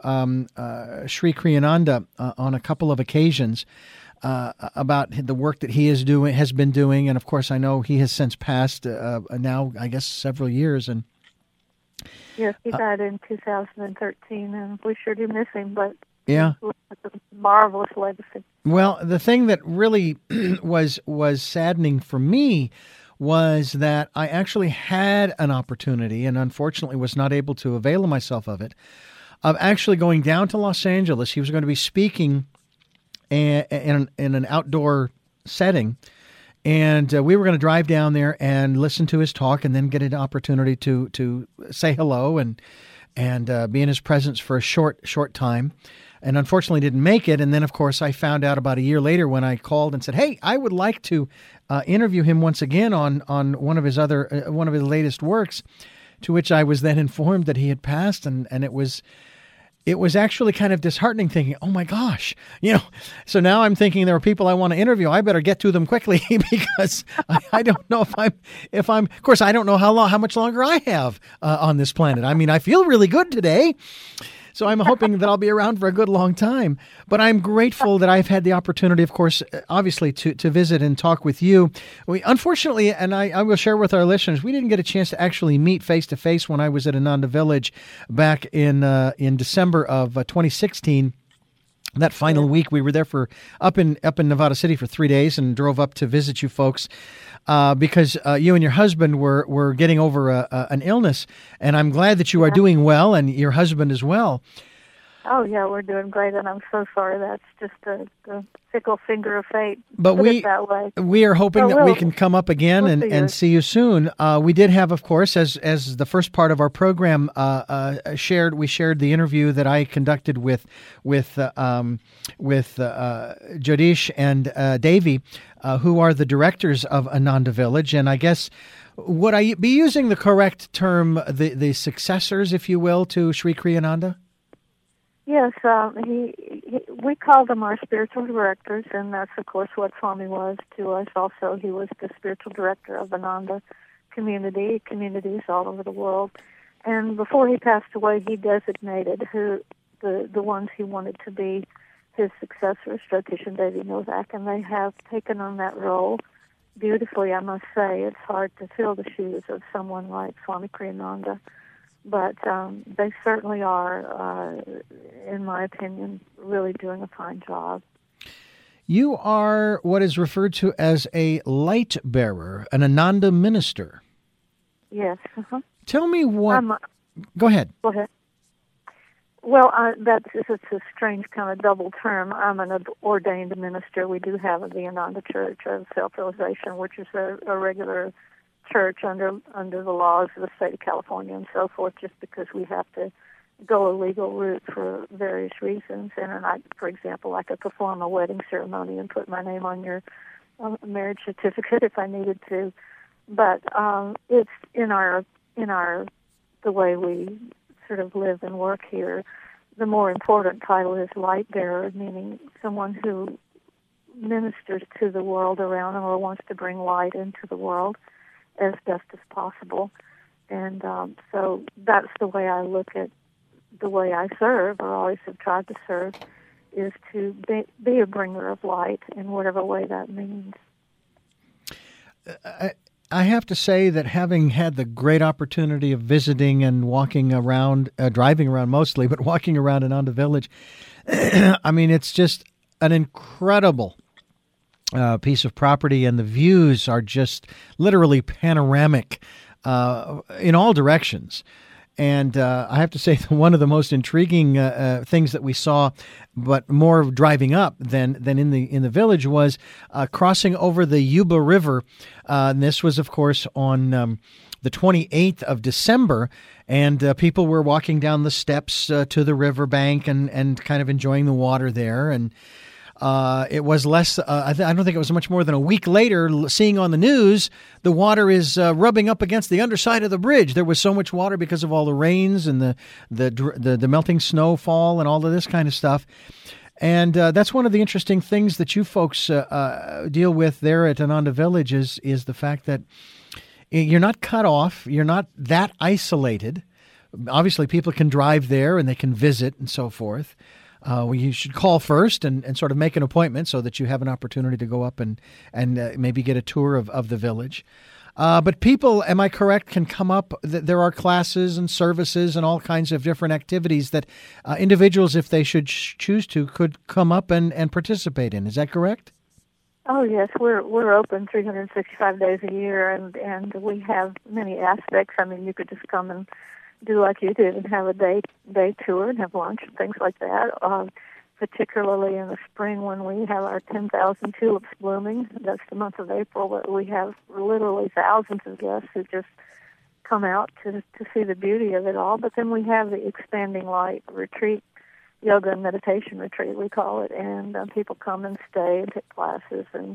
Sri Kriyananda on a couple of occasions about the work that he has been doing, and of course I know he has since passed now, I guess, several years. And yes, he died in 2013, and we sure do miss him. But yeah, it's a marvelous legacy. Well, the thing that really was saddening for me was that I actually had an opportunity, and unfortunately was not able to avail myself of it, of actually going down to Los Angeles. He was going to be speaking in an outdoor setting, and we were going to drive down there and listen to his talk, and then get an opportunity to say hello and be in his presence for a short time. And unfortunately didn't make it. And then, of course, I found out about a year later when I called and said, hey, I would like to interview him once again on one of his latest works, to which I was then informed that he had passed. And it was actually kind of disheartening, thinking, oh my gosh, so now I'm thinking there are people I want to interview. I better get to them quickly because I don't know if I'm, of course, I don't know how much longer I have on this planet. I mean, I feel really good today. So I'm hoping that I'll be around for a good long time. But I'm grateful that I've had the opportunity, of course, obviously, to visit and talk with you. Unfortunately, and I will share with our listeners, we didn't get a chance to actually meet face-to-face when I was at Ananda Village back in December of 2016. That final week, we were there up in Nevada City for 3 days and drove up to visit you folks. Because you and your husband were getting over an illness, and I'm glad that you are doing well, and your husband as well. Oh, yeah, we're doing great, and I'm so sorry. That's just the fickle finger of fate. But we are hoping that we can come up again and see you soon. We did have, of course, as the first part of our program shared the interview that I conducted with Jodish and Davy, who are the directors of Ananda Village, and I guess would I be using the correct term, the successors, if you will, to Sri Kriyananda? Yes, we call them our spiritual directors, and that's, of course, what Swami was to us also. He was the spiritual director of Ananda communities all over the world. And before he passed away, he designated the ones he wanted to be his successors, Jyotish and Devi Novak, and they have taken on that role beautifully, I must say. It's hard to fill the shoes of someone like Swami Kriyananda. But they certainly are, in my opinion, really doing a fine job. You are what is referred to as a light bearer, an Ananda minister. Yes. Tell me what. Go ahead. Go ahead. Well, it's a strange kind of double term. I'm an ordained minister. We do have the Ananda Church of Self-Realization, which is a regular church under the laws of the state of California and so forth, just because we have to go a legal route for various reasons. And for example, I could perform a wedding ceremony and put my name on your marriage certificate if I needed to. But it's in the way we sort of live and work here. The more important title is light bearer, meaning someone who ministers to the world around them or wants to bring light into the world as best as possible. And so that's the way I look at the way I serve, or always have tried to serve, is to be a bringer of light in whatever way that means. I have to say that having had the great opportunity of visiting and walking around, driving around mostly, but walking around Ananda Village, I mean, it's just an incredible piece of property, and the views are just literally panoramic in all directions. And I have to say, one of the most intriguing things that we saw, but more driving up than in the village, was crossing over the Yuba River. And this was, of course, on the 28th of December, and people were walking down the steps to the riverbank and kind of enjoying the water there. And it was less, I don't think it was much more than a week later, seeing on the news, the water is rubbing up against the underside of the bridge. There was so much water because of all the rains and the melting snowfall and all of this kind of stuff. And that's one of the interesting things that you folks deal with there at Ananda Village is the fact that you're not cut off. You're not that isolated. Obviously, people can drive there and they can visit and so forth. You should call first and sort of make an appointment so that you have an opportunity to go up and maybe get a tour of the village. But people, am I correct, can come up. There are classes and services and all kinds of different activities that individuals, if they should choose to, could come up and participate in. Is that correct? Oh, yes. We're open 365 days a year, and we have many aspects. I mean, you could just come and do like you did and have a day tour and have lunch and things like that, particularly in the spring when we have our 10,000 tulips blooming. That's the month of April, but we have literally thousands of guests who just come out to see the beauty of it all. But then we have the Expanding Light retreat, yoga and meditation retreat, we call it, and people come and stay and take classes and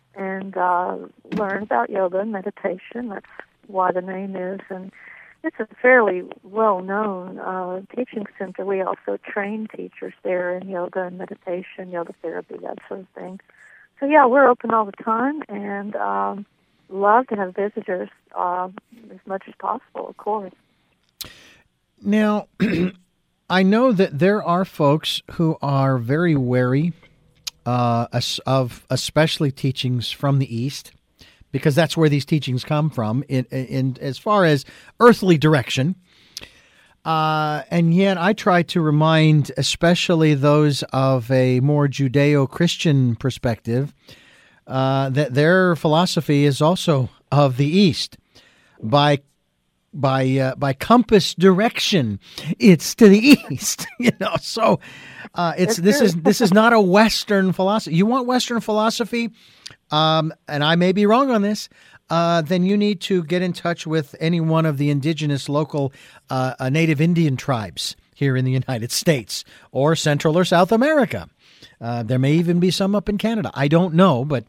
learn about yoga and meditation. That's why the name is, and it's a fairly well-known teaching center. We also train teachers there in yoga and meditation, yoga therapy, that sort of thing. So, yeah, we're open all the time and love to have visitors as much as possible, of course. Now, I know that there are folks who are very wary of especially teachings from the East, because that's where these teachings come from in as far as earthly direction. And yet I try to remind especially those of a more Judeo-Christian perspective that their philosophy is also of the East. By compass direction, it's to the East. So this is not a Western philosophy. You want Western philosophy? And I may be wrong on this, then you need to get in touch with any one of the indigenous local native Indian tribes here in the United States or Central or South America. There may even be some up in Canada. I don't know, but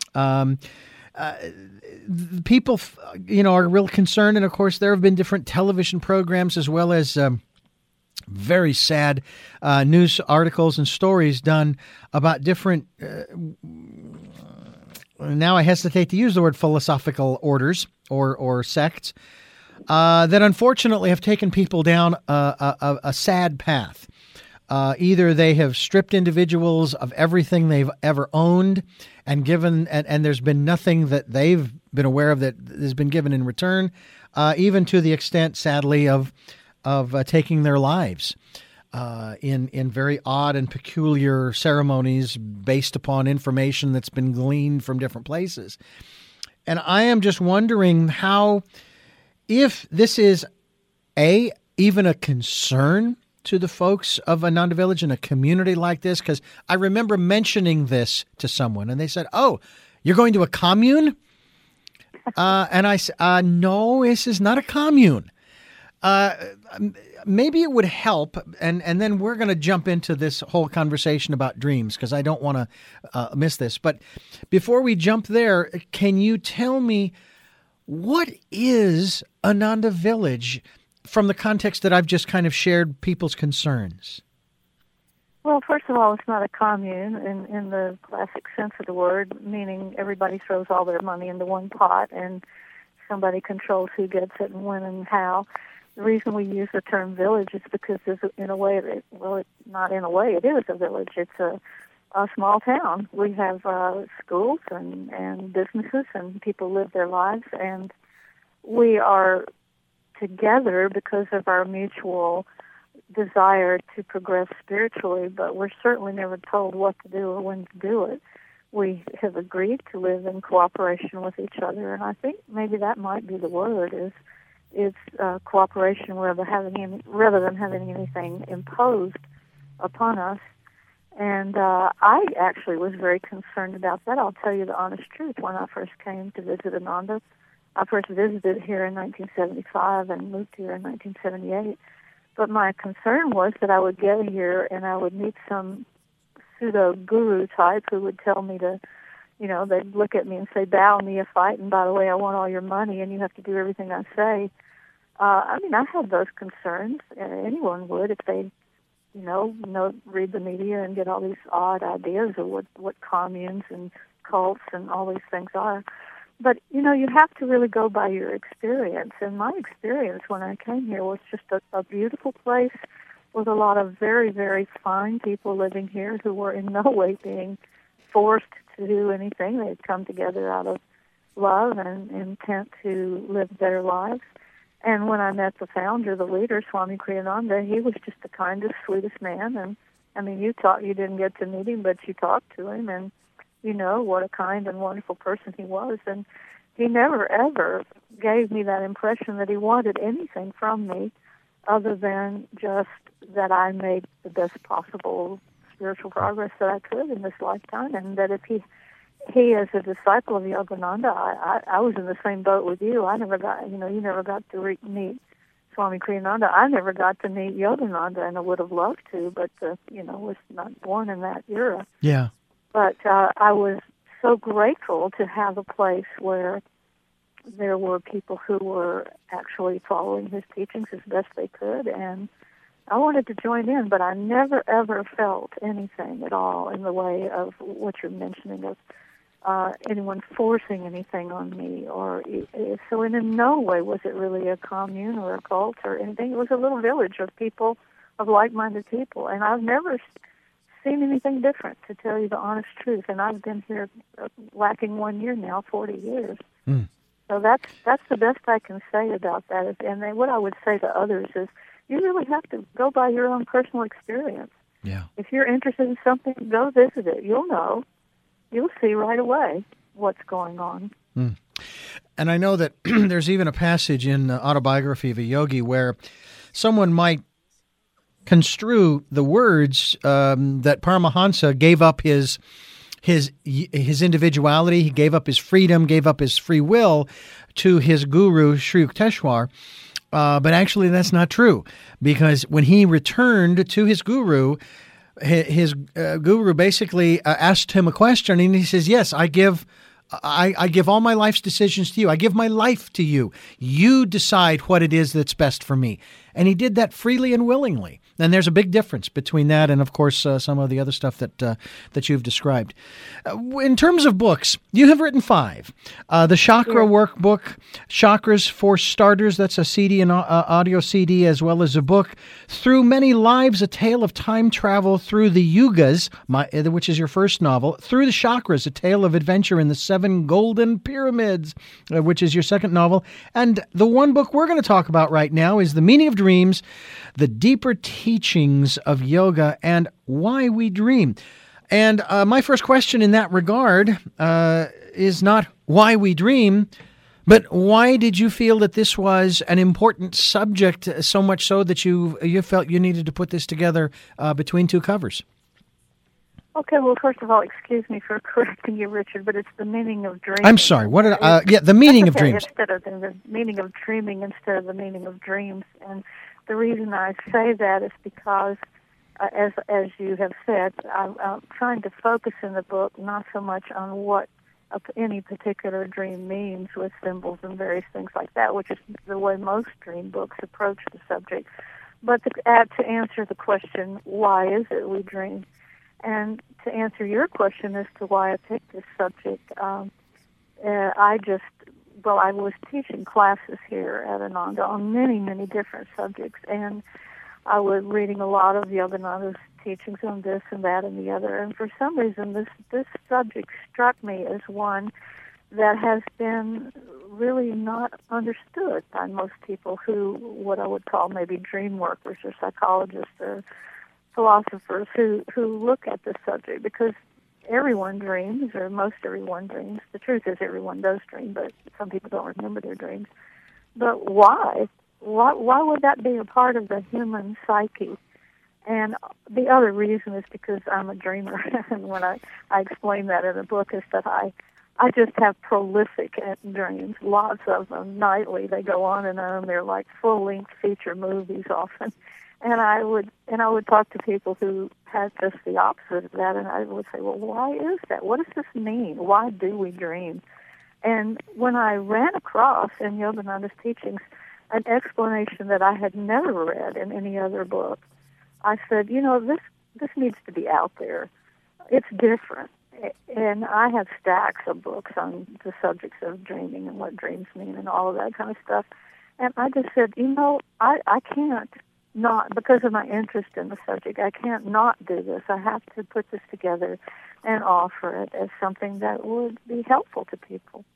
people, are real concerned. And, of course, there have been different television programs as well as very sad news articles and stories done about different now I hesitate to use the word philosophical orders or sects that unfortunately have taken people down a sad path. Either they have stripped individuals of everything they've ever owned and given, and there's been nothing that they've been aware of that has been given in return, even to the extent, sadly, of taking their lives. In very odd and peculiar ceremonies based upon information that's been gleaned from different places. And I am just wondering how, if this is even a concern to the folks of Ananda Village in a community like this, because I remember mentioning this to someone and they said, "Oh, you're going to a commune?" And I said, "No, this is not a commune." Maybe it would help, and then we're going to jump into this whole conversation about dreams because I don't want to miss this. But before we jump there, can you tell me what is Ananda Village from the context that I've just kind of shared people's concerns? Well, first of all, it's not a commune in the classic sense of the word, meaning everybody throws all their money into one pot and somebody controls who gets it and when and how. The reason we use the term village is because in a way, not in a way, it is a village. It's a small town. We have schools and businesses, and people live their lives, and we are together because of our mutual desire to progress spiritually, but we're certainly never told what to do or when to do it. We have agreed to live in cooperation with each other, and I think maybe that might be the word, is cooperation rather than having anything imposed upon us. And I actually was very concerned about that. I'll tell you the honest truth. When I first came to visit Ananda, I first visited here in 1975 and moved here in 1978. But my concern was that I would get here and I would meet some pseudo-guru type who would tell me to, they'd look at me and say, bow me a fight, and by the way, I want all your money and you have to do everything I say. I had those concerns. Anyone would if they, read the media and get all these odd ideas of what communes and cults and all these things are. But, you have to really go by your experience. And my experience when I came here was just a beautiful place with a lot of very, very fine people living here who were in no way being forced to do anything. They had come together out of love and intent to live better lives. And when I met the founder, the leader, Swami Kriyananda, he was just the kindest, sweetest man. And, you didn't get to meet him, but you talked to him, and what a kind and wonderful person he was. And he never, ever gave me that impression that he wanted anything from me other than just that I made the best possible spiritual progress that I could in this lifetime, and that if he as a disciple of Yogananda, I was in the same boat with you. I never got, you never got to meet Swami Kriyananda. I never got to meet Yogananda, and I would have loved to, but, was not born in that era. Yeah. But I was so grateful to have a place where there were people who were actually following his teachings as best they could, and I wanted to join in, but I never, ever felt anything at all in the way of what you're mentioning of anyone forcing anything on me. So in no way was it really a commune or a cult or anything. It was a little village of people, of like-minded people, and I've never seen anything different, to tell you the honest truth. And I've been here lacking 1 year now, 40 years. Mm. So that's the best I can say about that. And then what I would say to others is, you really have to go by your own personal experience. Yeah. If you're interested in something, go visit it. You'll know. You'll see right away what's going on. Mm. And I know that there's even a passage in the Autobiography of a Yogi where someone might construe the words that Paramahansa gave up his individuality, he gave up his freedom, gave up his free will to his guru, Sri Yukteswar. But actually that's not true, because when he returned to his guru basically asked him a question, and he says, yes, I give all my life's decisions to you. I give my life to you. You decide what it is that's best for me. And he did that freely and willingly. And there's a big difference between that and, of course, some of the other stuff that you've described. In terms of books, you have written 5. The Chakra Workbook, Chakras for Starters, that's a CD and audio CD, as well as a book. Through Many Lives, A Tale of Time Travel Through the Yugas, which is your first novel. Through the Chakras, A Tale of Adventure in the 7 Golden Pyramids, which is your second novel. And the one book we're going to talk about right now is The Meaning of Dreams, The Deeper Teachings of Yoga, and Why We Dream. And my first question in that regard is not why we dream, But why did you feel that this was an important subject, so much so that you felt you needed to put this together between two covers? Okay, well, first of all, excuse me for correcting you, Richard, but it's the meaning of dreaming. I'm sorry. What did the meaning of dreams? Instead of the meaning of dreaming instead of the meaning of dreams. And the reason I say that is because, as you have said, I'm trying to focus in the book not so much on what any particular dream means with symbols and various things like that, which is the way most dream books approach the subject, but to answer the question, why is it we dream? And to answer your question as to why I picked this subject, I was teaching classes here at Ananda on many, many different subjects, and I was reading a lot of Yogananda's teachings on this and that and the other, and for some reason this subject struck me as one that has been really not understood by most people who, what I would call maybe dream workers or psychologists or philosophers who look at this subject, because everyone dreams, or most everyone dreams. The truth is everyone does dream, but some people don't remember their dreams. But why? Why would that be a part of the human psyche? And the other reason is because I'm a dreamer, and when I explain that in the book is that I just have prolific dreams, lots of them nightly. They go on and on. They're like full-length feature movies often. And I would talk to people who had just the opposite of that, and I would say, well, why is that? What does this mean? Why do we dream? And when I ran across in Yogananda's teachings an explanation that I had never read in any other book, I said, this needs to be out there. It's different. And I have stacks of books on the subjects of dreaming and what dreams mean and all of that kind of stuff. And I just said, I can't not, because of my interest in the subject, I can't not do this. I have to put this together and offer it as something that would be helpful to people.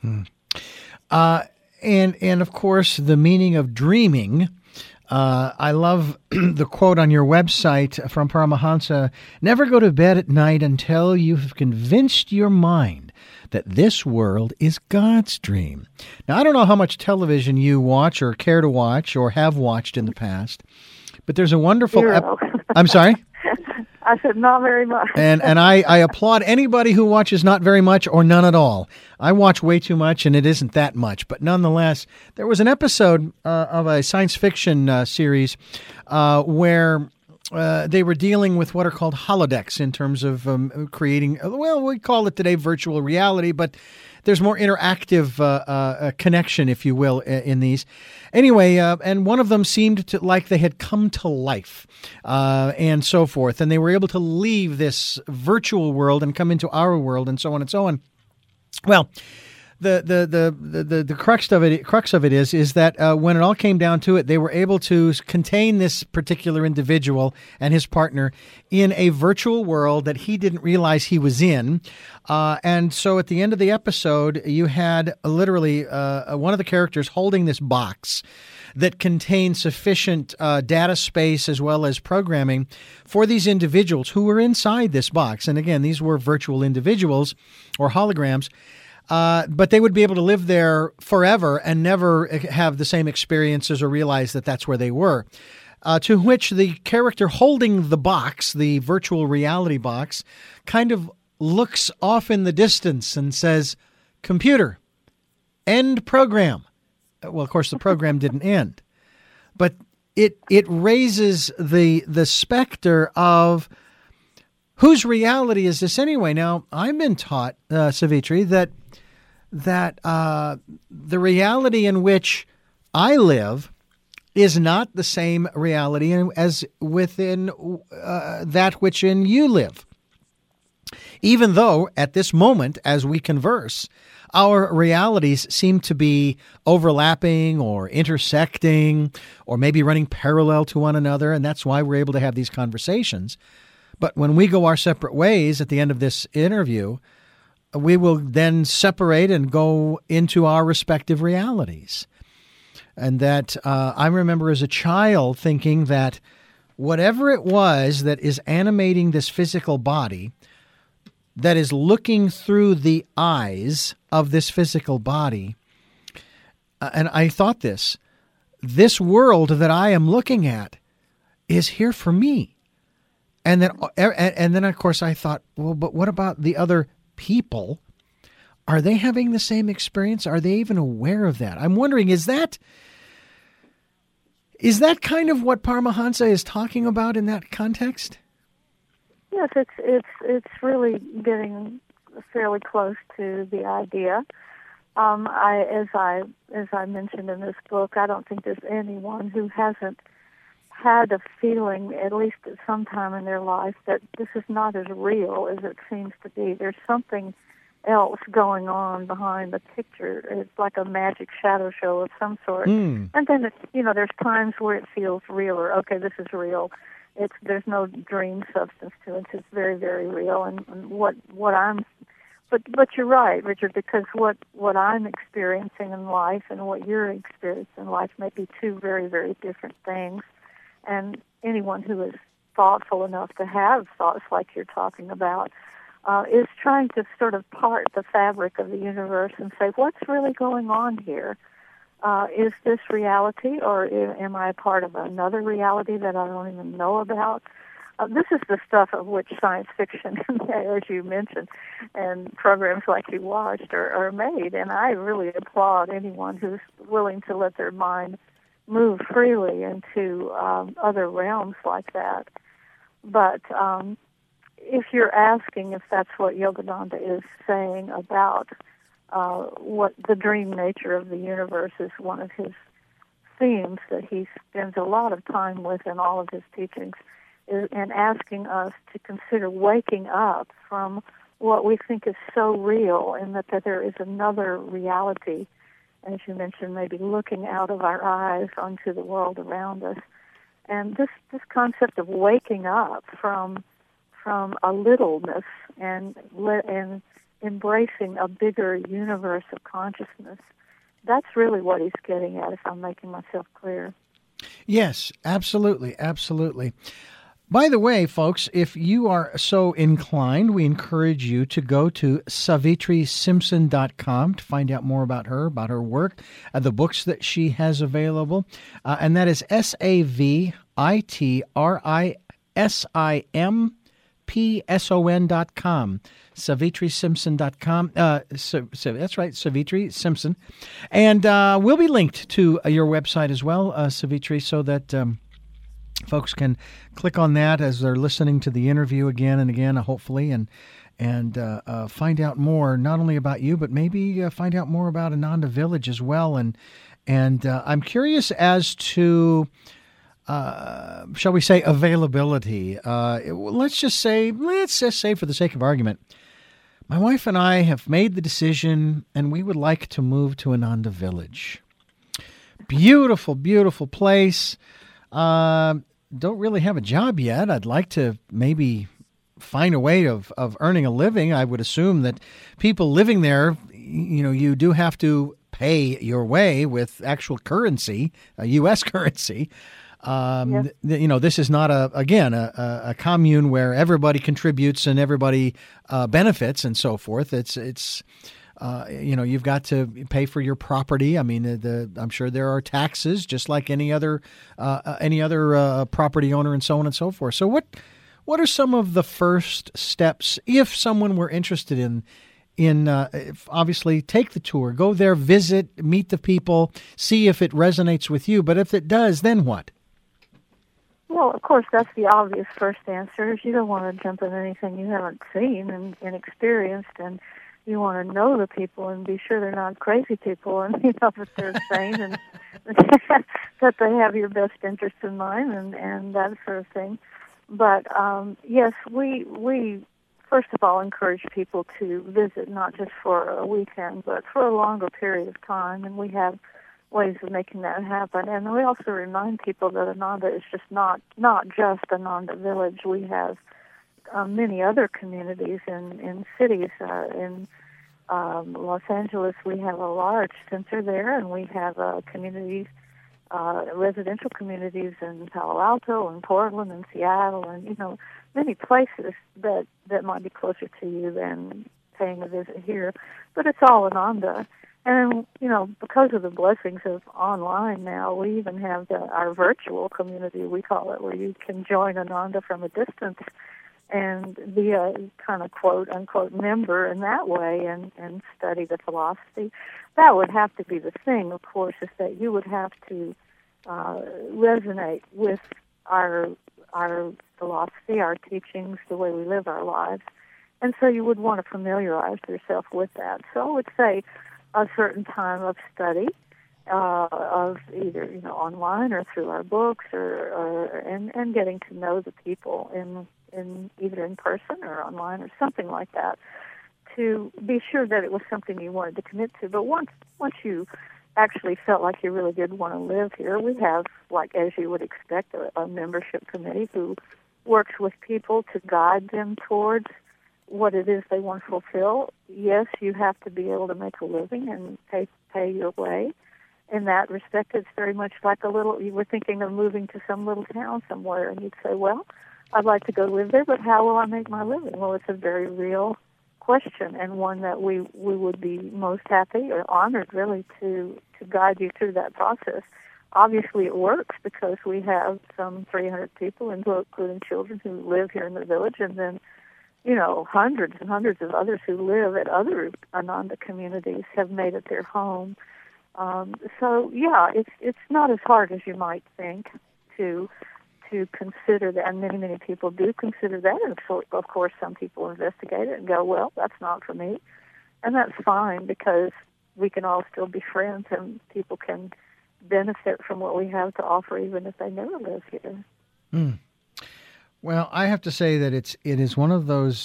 And of course, the meaning of dreaming. I love the quote on your website from Paramahansa: never go to bed at night until you've convinced your mind that this world is God's dream. Now, I don't know how much television you watch or care to watch or have watched in the past, but there's a wonderful... I'm sorry? I said not very much. And I applaud anybody who watches not very much or none at all. I watch way too much, and it isn't that much. But nonetheless, there was an episode of a science fiction series where they were dealing with what are called holodecks in terms of creating, well, we call it today virtual reality, but there's more interactive connection, if you will, in these. Anyway, and one of them seemed to like they had come to life and so forth, and they were able to leave this virtual world and come into our world and so on and so on. Well, the crux of it is that when it all came down to it, they were able to contain this particular individual and his partner in a virtual world that he didn't realize he was in. And so at the end of the episode, you had literally one of the characters holding this box that contained sufficient data space as well as programming for these individuals who were inside this box. And again, these were virtual individuals or holograms. But they would be able to live there forever and never have the same experiences or realize that that's where they were. To which the character holding the box, the virtual reality box, kind of looks off in the distance and says, "Computer, end program." Well, of course, the program didn't end. But it raises the specter of whose reality is this anyway? Now, I've been taught, Savitri, that the reality in which I live is not the same reality as within that which in you live. Even though at this moment, as we converse, our realities seem to be overlapping or intersecting or maybe running parallel to one another, and that's why we're able to have these conversations. But when we go our separate ways at the end of this interview, we will then separate and go into our respective realities. And that I remember as a child thinking that whatever it was that is animating this physical body, that is looking through the eyes of this physical body, and I thought this world that I am looking at is here for me. And then of course I thought, well, but what about the other people? Are they having the same experience? Are they even aware of that? I'm wondering, is that kind of what Paramahansa is talking about in that context? Yes, it's really getting fairly close to the idea. As I mentioned in this book, I don't think there's anyone who hasn't had a feeling, at least at some time in their life, that this is not as real as it seems to be. There's something else going on behind the picture. It's like a magic shadow show of some sort. And then, there's times where it feels realer. Okay, this is real. There's no dream substance to it. It's very, very real. And what I'm, but you're right, Richard, because what I'm experiencing in life and what you're experiencing in life may be two very, very different things. And anyone who is thoughtful enough to have thoughts like you're talking about is trying to sort of part the fabric of the universe and say, what's really going on here? Is this reality, or am I a part of another reality that I don't even know about? This is the stuff of which science fiction, as you mentioned, and programs like you watched are made. And I really applaud anyone who's willing to let their mind move freely into other realms like that. But if you're asking if that's what Yogananda is saying about what the dream nature of the universe is one of his themes that he spends a lot of time with in all of his teachings, and asking us to consider waking up from what we think is so real, and that there is another reality, as you mentioned, maybe looking out of our eyes onto the world around us. And this concept of waking up from a littleness and embracing a bigger universe of consciousness, that's really what he's getting at, if I'm making myself clear. Yes, absolutely, absolutely. By the way, folks, if you are so inclined, we encourage you to go to SavitriSimpson.com to find out more about her work, the books that she has available. And that is SavitriSimpson.com. SavitriSimpson.com. That's right, Savitri Simpson. And we'll be linked to your website as well, Savitri, so that folks can click on that as they're listening to the interview again and again, hopefully, and find out more, not only about you, but maybe find out more about Ananda Village as well. And I'm curious as to, shall we say, availability. Let's just say, for the sake of argument, my wife and I have made the decision, and we would like to move to Ananda Village. Beautiful, beautiful place. Don't really have a job yet. I'd like to maybe find a way of earning a living. I would assume that people living there, you do have to pay your way with actual currency, U.S. currency. Yes. This is not a commune where everybody contributes and everybody benefits and so forth. It's you've got to pay for your property. I mean, I'm sure there are taxes, just like any other property owner, and so on and so forth. So, what are some of the first steps if someone were interested in obviously take the tour, go there, visit, meet the people, see if it resonates with you. But if it does, then what? Well, of course, that's the obvious first answer. Is you don't want to jump in anything you haven't seen and experienced, and you want to know the people and be sure they're not crazy people, and that they're sane and that they have your best interest in mind and that sort of thing. But yes, we first of all encourage people to visit, not just for a weekend, but for a longer period of time, and we have ways of making that happen. And we also remind people that Ananda is just not just Ananda Village. We have many other communities in cities. In Los Angeles, we have a large center there, and we have communities, residential communities in Palo Alto and Portland and Seattle, and many places that might be closer to you than paying a visit here. But it's all Ananda. And, because of the blessings of online now, we even have our virtual community, we call it, where you can join Ananda from a distance and be a kind of quote-unquote member in that way and study the philosophy. That would have to be the thing, of course, is that you would have to resonate with our philosophy, our teachings, the way we live our lives. And so you would want to familiarize yourself with that. So I would say a certain time of study, of either online or through our books, and getting to know the people in either in person or online or something like that, to be sure that it was something you wanted to commit to. But once you actually felt like you really did want to live here, we have, like as you would expect, a membership committee who works with people to guide them towards what it is they want to fulfill. Yes, you have to be able to make a living and pay your way. In that respect, it's very much like you were thinking of moving to some little town somewhere, and you'd say, well, I'd like to go live there, but how will I make my living? Well, it's a very real question, and one that we would be most happy or honored, really, to guide you through that process. Obviously, it works because we have some 300 people, including children, who live here in the village, and then hundreds and hundreds of others who live at other Ananda communities have made it their home. So, yeah, it's not as hard as you might think to consider that, and many people do consider that, and of course some people investigate it and go, well, that's not for me, and that's fine, because we can all still be friends, and people can benefit from what we have to offer even if they never live here. Well, I have to say that it is one of those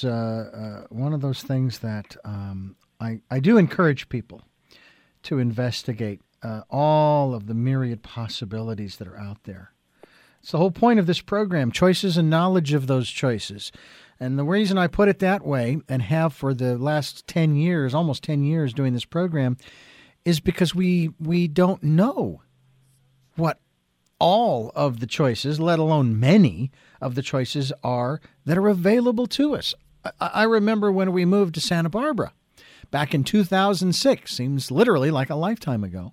things that I do encourage people to investigate all of the myriad possibilities that are out there. It's the whole point of this program, choices and knowledge of those choices. And the reason I put it that way, and have for the last 10 years, almost 10 years doing this program, is because we don't know what all of the choices, let alone many of the choices, are that are available to us. I remember when we moved to Santa Barbara back in 2006, seems literally like a lifetime ago,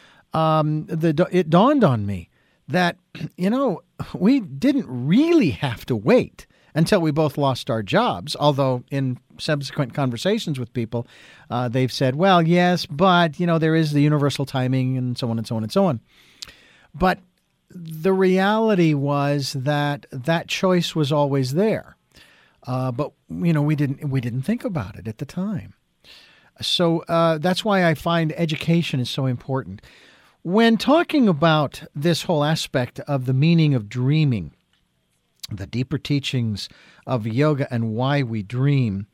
it dawned on me that, we didn't really have to wait until we both lost our jobs, although in subsequent conversations with people, they've said, well, yes, but, there is the universal timing and so on and so on and so on. But the reality was that choice was always there. But, we didn't think about it at the time. So that's why I find education is so important. When talking about this whole aspect of the meaning of dreaming, the deeper teachings of yoga and why we dream,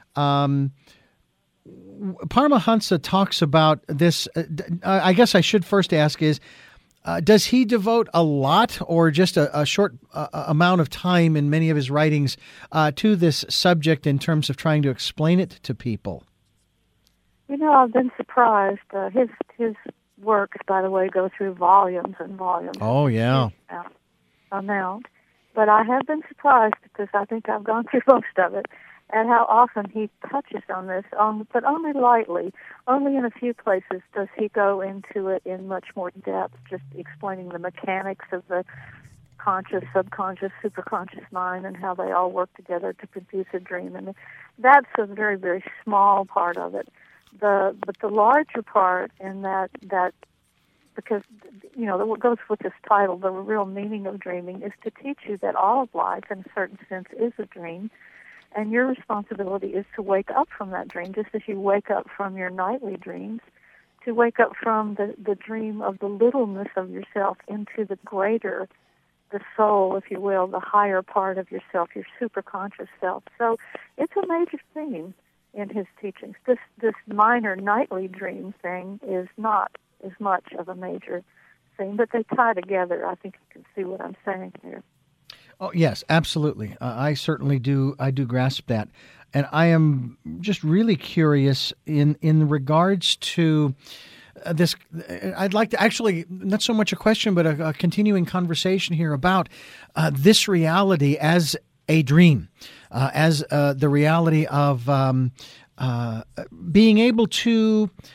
Paramahansa talks about this. I guess I should first ask is, does he devote a lot or just a short amount of time in many of his writings to this subject in terms of trying to explain it to people? I've been surprised. His works, by the way, go through volumes and volumes. Oh, yeah. Amount. But I have been surprised, because I think I've gone through most of it, and how often he touches on this, but only lightly. Only in a few places does he go into it in much more depth, just explaining the mechanics of the conscious, subconscious, superconscious mind and how they all work together to produce a dream. And that's a very, very small part of it. But the larger part in that because, what goes with this title, the real meaning of dreaming, is to teach you that all of life, in a certain sense, is a dream. And your responsibility is to wake up from that dream, just as you wake up from your nightly dreams, to wake up from the dream of the littleness of yourself into the greater, the soul, if you will, the higher part of yourself, your superconscious self. So it's a major theme in his teachings. This minor nightly dream thing is not as much of a major thing, but they tie together. I think you can see what I'm saying here. Oh, yes, absolutely. I certainly do. I do grasp that. And I am just really curious in regards to this. I'd like to actually, not so much a question, but a continuing conversation here about this reality as a dream, as the reality of being able to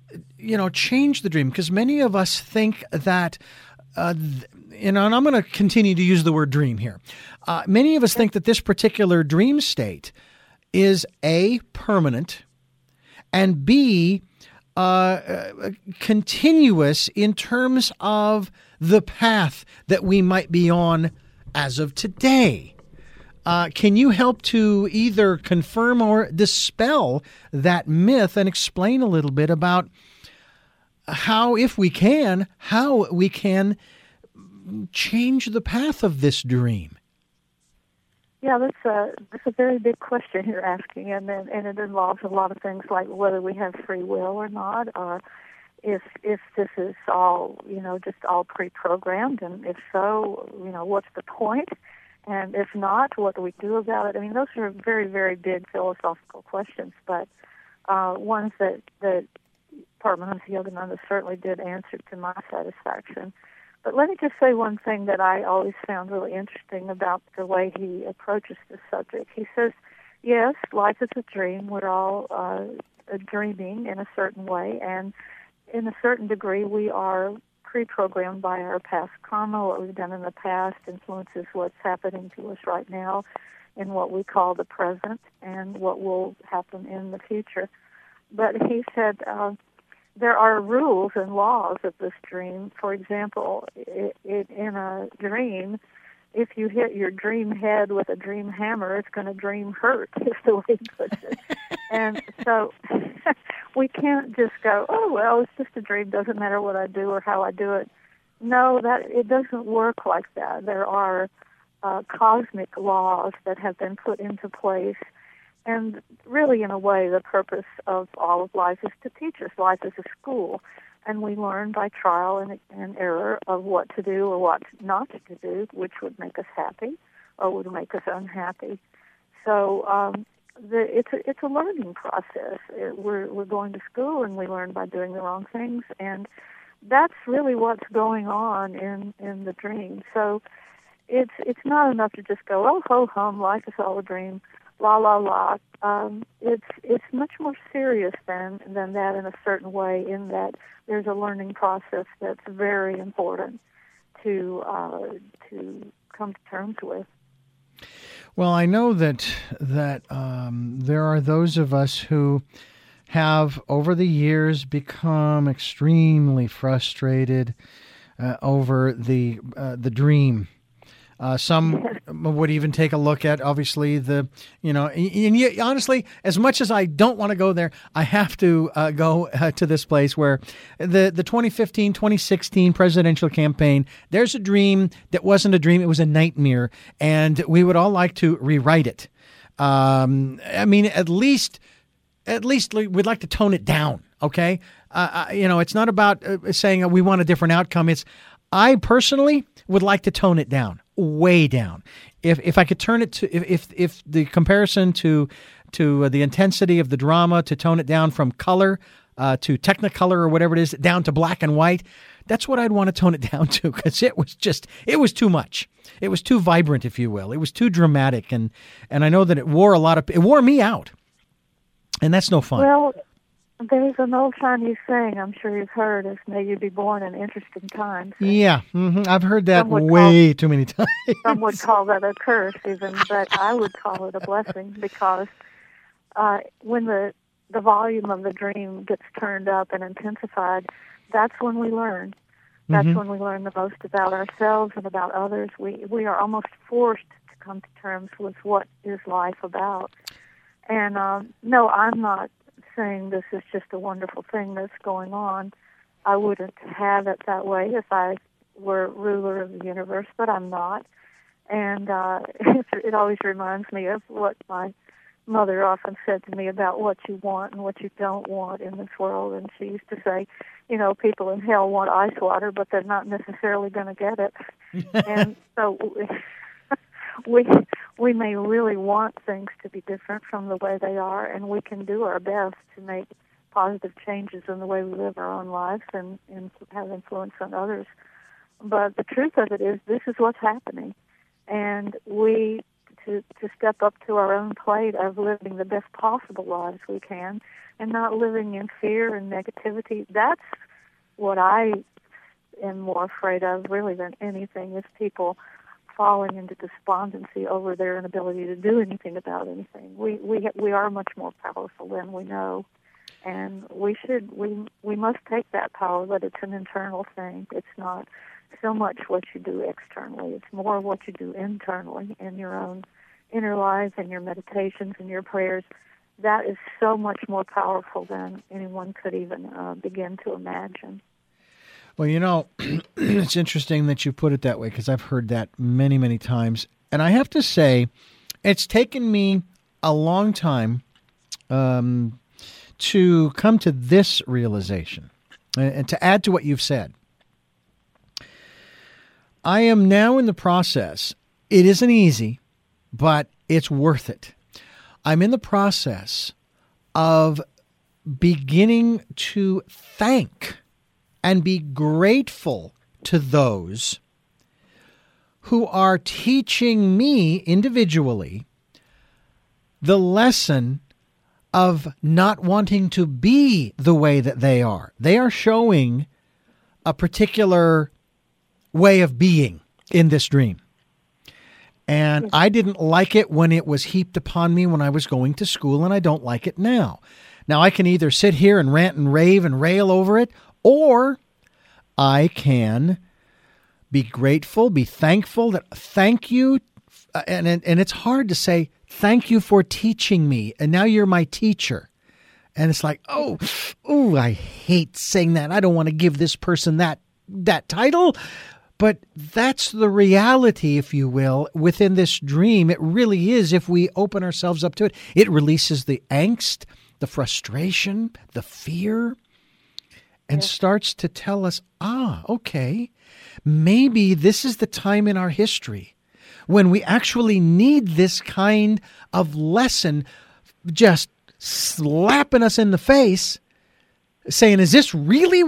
change the dream? Because many of us think that, and I'm going to continue to use the word dream here. Many of us think that this particular dream state is A, permanent, and B, continuous in terms of the path that we might be on as of today. Can you help to either confirm or dispel that myth and explain a little bit about how we can change the path of this dream? Yeah, that's a very big question you're asking, and it involves a lot of things like whether we have free will or not, or if this is all just all pre-programmed, and if so, what's the point? And if not, what do we do about it? I mean, those are very, very big philosophical questions, but ones that Paramahansa Yogananda certainly did answer to my satisfaction. But let me just say one thing that I always found really interesting about the way he approaches this subject. He says, yes, life is a dream. We're all dreaming in a certain way, and in a certain degree we are pre-programmed by our past karma. What we've done in the past influences what's happening to us right now in what we call the present and what will happen in the future. But he said there are rules and laws of this dream. For example, in a dream, if you hit your dream head with a dream hammer, it's going to dream hurt, is the way he puts it. And so we can't just go, oh, well, it's just a dream, doesn't matter what I do or how I do it. No, that it doesn't work like that. There are cosmic laws that have been put into place. And really, in a way, the purpose of all of life is to teach us. Life is a school, and we learn by trial and error of what to do or what not to do, which would make us happy or would make us unhappy. So it's a learning process. We're going to school, and we learn by doing the wrong things, and that's really what's going on in the dream. So it's not enough to just go, oh, ho hum, life is all a dream. La la la. It's much more serious than that in a certain way. In that there's a learning process that's very important to come to terms with. Well, I know that there are those of us who have over the years become extremely frustrated over the dream. Some would even take a look at, obviously, and honestly, as much as I don't want to go there, I have to go to this place where the 2015, 2016 presidential campaign, there's a dream that wasn't a dream, it was a nightmare, and we would all like to rewrite it. At least we'd like to tone it down, okay? It's not about saying we want a different outcome. I personally would like to tone it down. Way down. If I could turn it to if the comparison to the intensity of the drama, to tone it down from color to Technicolor or whatever it is, down to black and white, that's what I'd want to tone it down to, because it was too much. It was too vibrant, if you will. It was too dramatic, and I know that it wore me out, and that's no fun. Well, there's an old Chinese saying, I'm sure you've heard, is may you be born in interesting times. Yeah, I've heard that way too many times. Some would call that a curse even, but I would call it a blessing, because when the volume of the dream gets turned up and intensified, that's when we learn. That's when we learn the most about ourselves and about others. We are almost forced to come to terms with what is life about. And no, I'm not saying this is just a wonderful thing that's going on. I wouldn't have it that way if I were ruler of the universe, but I'm not. And it always reminds me of what my mother often said to me about what you want and what you don't want in this world. And she used to say, people in hell want ice water, but they're not necessarily going to get it. And so we may really want things to be different from the way they are, and we can do our best to make positive changes in the way we live our own lives and have influence on others. But the truth of it is, this is what's happening, and we, to step up to our own plate of living the best possible lives we can and not living in fear and negativity. That's what I am more afraid of, really, than anything, is people falling into despondency over their inability to do anything about anything. We are much more powerful than we know, and we must take that power, but it's an internal thing. It's not so much what you do externally. It's more what you do internally in your own inner life and your meditations and your prayers. That is so much more powerful than anyone could even begin to imagine. Well, you know, it's interesting that you put it that way, because I've heard that many, many times. And I have to say, it's taken me a long time to come to this realization. And to add to what you've said, I am now in the process. It isn't easy, but it's worth it. I'm in the process of beginning to thank and be grateful to those who are teaching me individually the lesson of not wanting to be the way that they are. They are showing a particular way of being in this dream. And I didn't like it when it was heaped upon me when I was going to school, and I don't like it now. Now, I can either sit here and rant and rave and rail over it, or I can be grateful, be thankful that thank you. And it's hard to say thank you for teaching me. And now you're my teacher. And it's like, oh, I hate saying that. I don't want to give this person that title. But that's the reality, if you will, within this dream. It really is. If we open ourselves up to it, it releases the angst, the frustration, the fear, and starts to tell us, okay, maybe this is the time in our history when we actually need this kind of lesson just slapping us in the face, saying, is this really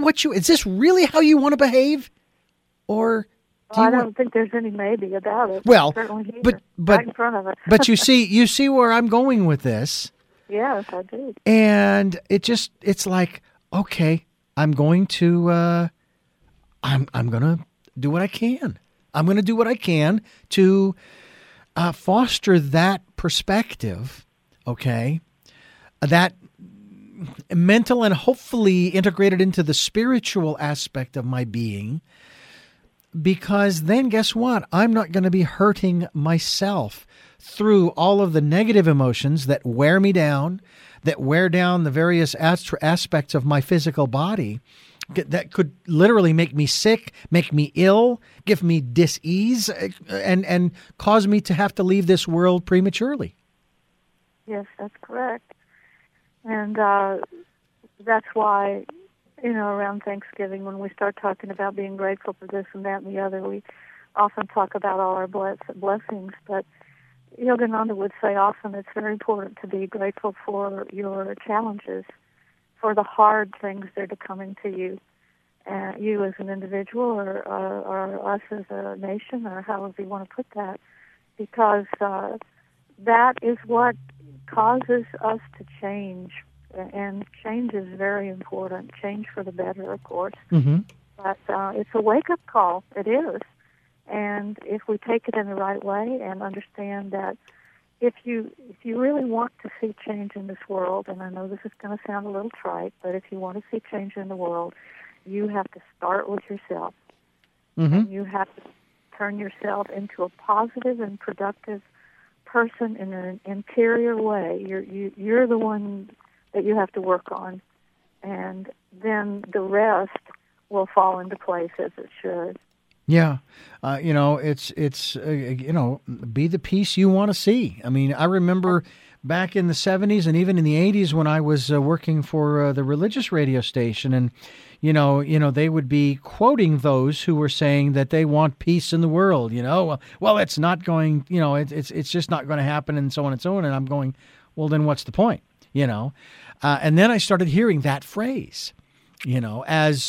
how you want to behave? Or I don't think there's any maybe about it. Well, certainly but right in front of us. But you see where I'm going with this. Yes, I do. And it's like, okay, I'm going to I'm going to do what I can. I'm going to do what I can to foster that perspective, okay, that mental and hopefully integrated into the spiritual aspect of my being, because then guess what? I'm not going to be hurting myself through all of the negative emotions that wear me down, that wear down the various aspects of my physical body, that could literally make me sick, make me ill, give me dis-ease, and cause me to have to leave this world prematurely. Yes, that's correct. And that's why, around Thanksgiving, when we start talking about being grateful for this and that and the other, we often talk about all our blessings. But Yogananda would say often it's very important to be grateful for your challenges, for the hard things that are coming to you, you as an individual or us as a nation, or however you want to put that, because that is what causes us to change, and change is very important, change for the better, of course. Mm-hmm. But it's a wake-up call, it is. And if we take it in the right way and understand that if you really want to see change in this world, and I know this is going to sound a little trite, but if you want to see change in the world, you have to start with yourself. Mm-hmm. And you have to turn yourself into a positive and productive person in an interior way. You're the one that you have to work on, and then the rest will fall into place as it should. Yeah. It's be the peace you want to see. I mean, I remember back in the 70s and even in the 80s when I was working for the religious radio station, and, they would be quoting those who were saying that they want peace in the world, well, it's not going, it's just not going to happen, and so on and so on. And I'm going, well, then what's the point? And then I started hearing that phrase,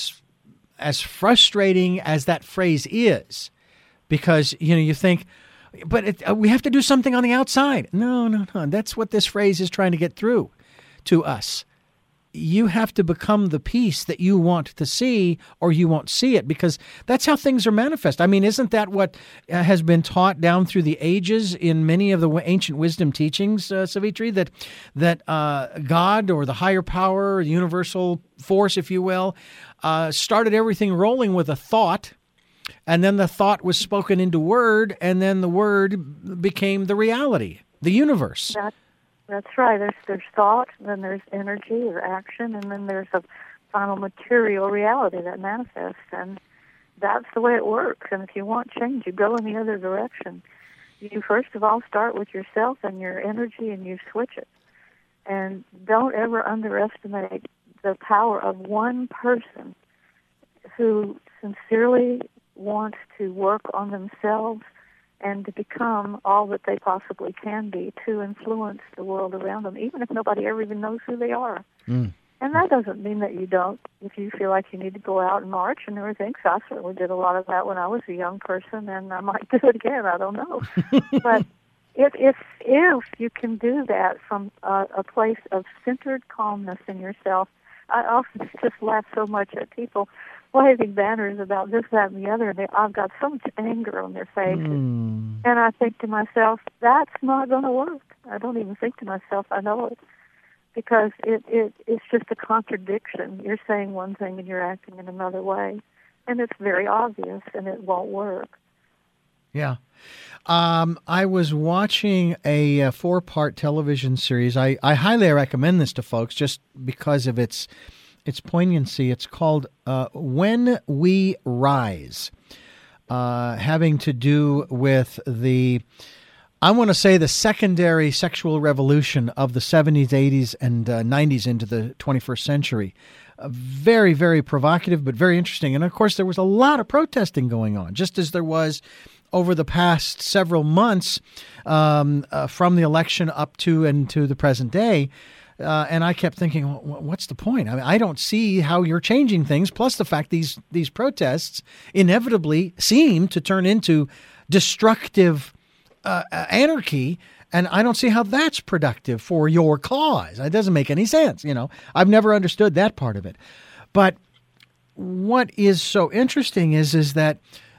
as frustrating as that phrase is, because, you think, but we have to do something on the outside. No. That's what this phrase is trying to get through to us. You have to become the peace that you want to see, or you won't see it, because that's how things are manifest. I mean, isn't that what has been taught down through the ages in many of the ancient wisdom teachings, Savitri, that God, or the higher power, the universal force, if you will, started everything rolling with a thought, and then the thought was spoken into word, and then the word became the reality, the universe. That's right. There's thought, then there's energy or action, and then there's a final material reality that manifests. And that's the way it works. And if you want change, you go in the other direction. You first of all start with yourself and your energy, and you switch it. And don't ever underestimate the power of one person who sincerely wants to work on themselves and to become all that they possibly can be to influence the world around them, even if nobody ever even knows who they are. And that doesn't mean that you don't, if you feel like you need to go out and march and everything. So I certainly did a lot of that when I was a young person, and I might do it again, I don't know. But if you can do that from a place of centered calmness in yourself, I often just laugh so much at people waving banners about this, that, and the other. I've got so much anger on their faces. And I think to myself, that's not going to work. I don't even think to myself, I know it. Because it's just a contradiction. You're saying one thing and you're acting in another way. And it's very obvious, and it won't work. Yeah. I was watching a 4-part television series. I highly recommend this to folks just because of its poignancy. It's called When We Rise, having to do with the secondary sexual revolution of the 70s, 80s, and 90s into the 21st century. Very, very provocative, but very interesting. And, of course, there was a lot of protesting going on, just as there was over the past several months from the election up to and to the present day. And I kept thinking, what's the point? I mean, I don't see how you're changing things. Plus the fact these protests inevitably seem to turn into destructive anarchy, and I don't see how that's productive for your cause. It doesn't make any sense. I've never understood that part of it. But what is so interesting is that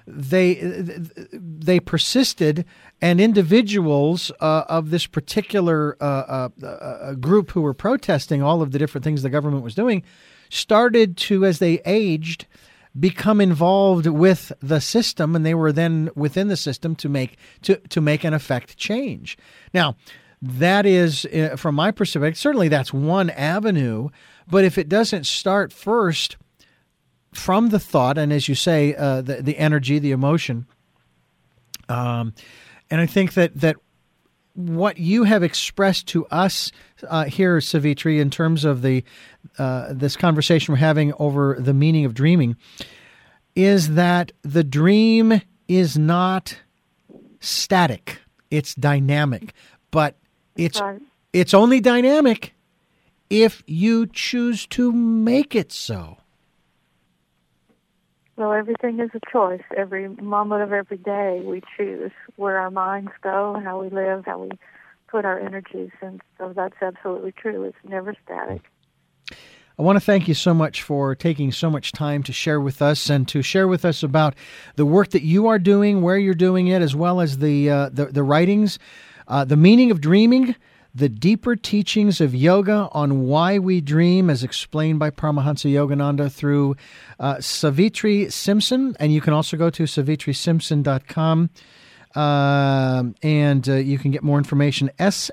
they persisted, and individuals of this particular group who were protesting all of the different things the government was doing started to, as they aged, become involved with the system, and they were then within the system to make and affect change. Now, that is, from my perspective, certainly that's one avenue, but if it doesn't start first from the thought, and as you say, the energy, the emotion, and I think that what you have expressed to us here, Savitri, in terms of this conversation we're having over the meaning of dreaming, is that the dream is not static; it's dynamic. But it's only dynamic if you choose to make it so. Well, everything is a choice. Every moment of every day we choose where our minds go, how we live, how we put our energies. And so that's absolutely true. It's never static. I want to thank you so much for taking so much time to share with us and to share with us about the work that you are doing, where you're doing it, as well as the writings, The Meaning of Dreaming, The Deeper Teachings of Yoga on Why We Dream, as explained by Paramahansa Yogananda through Savitri Simpson. And you can also go to savitrisimpson.com and you can get more information.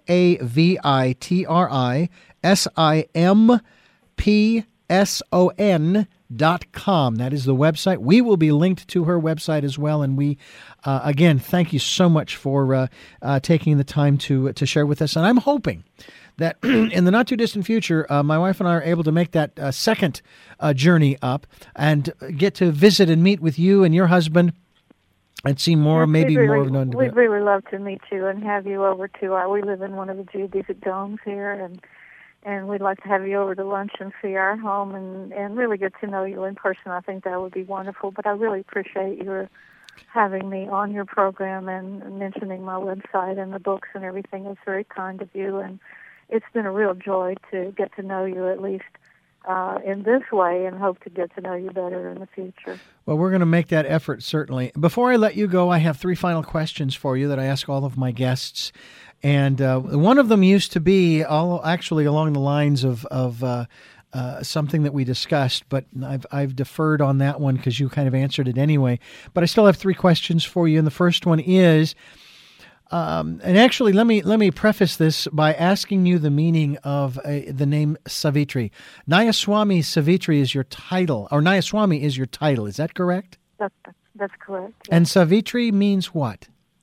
SAVITRISIMPSON.com. That is the website. We will be linked to her website as well. And we, again, thank you so much for taking the time to share with us. And I'm hoping that in the not-too-distant future, my wife and I are able to make that second journey up and get to visit and meet with you and your husband and see more, yes, maybe more. We'd really love to meet you and have you over to we live in one of the geodesic domes here, and we'd like to have you over to lunch and see our home and really get to know you in person. I think that would be wonderful. But I really appreciate your having me on your program and mentioning my website and the books and everything. It's very kind of you, and it's been a real joy to get to know you, at least in this way, and hope to get to know you better in the future. Well, we're going to make that effort, certainly. Before I let you go, I have 3 final questions for you that I ask all of my guests. And one of them used to be actually along the lines of something that we discussed, but I've deferred on that one because you kind of answered it anyway. But I still have 3 questions for you, and the first one is, and actually let me preface this by asking you the meaning of the name Savitri. Nayaswami Savitri is your title, or Nayaswami is your title. Is that correct? That's correct. Yes. And Savitri means what?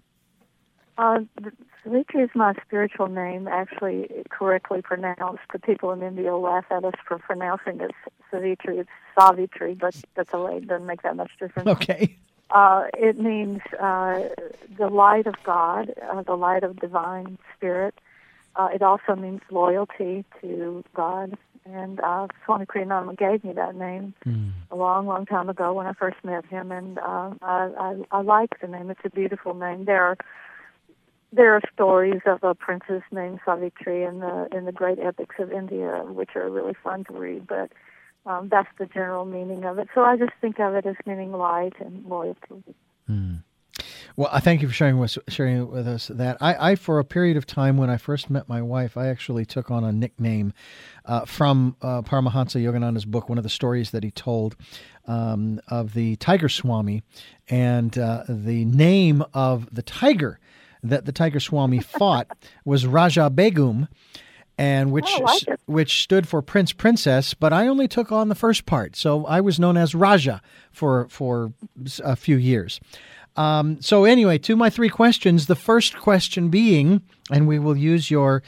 Savitri is my spiritual name, actually correctly pronounced. The people in India laugh at us for pronouncing it Savitri. It's Savitri, but that's all right. It doesn't make that much difference. Okay. It means the light of God, the light of divine spirit. It also means loyalty to God. And Swami Kriyananda gave me that name a long, long time ago when I first met him. And I like the name. It's a beautiful name. There are stories of a princess named Savitri in the great epics of India, which are really fun to read. But that's the general meaning of it. So I just think of it as meaning light and loyalty. Well, I thank you for sharing with us that. I, for a period of time when I first met my wife, I actually took on a nickname from Paramahansa Yogananda's book, one of the stories that he told of the Tiger Swami, and the name of the tiger that the Tiger Swami fought was Raja Begum, and which stood for Prince Princess, but I only took on the first part, so I was known as Raja for a few years. So anyway, to my 3 questions. The first question being, and we will use your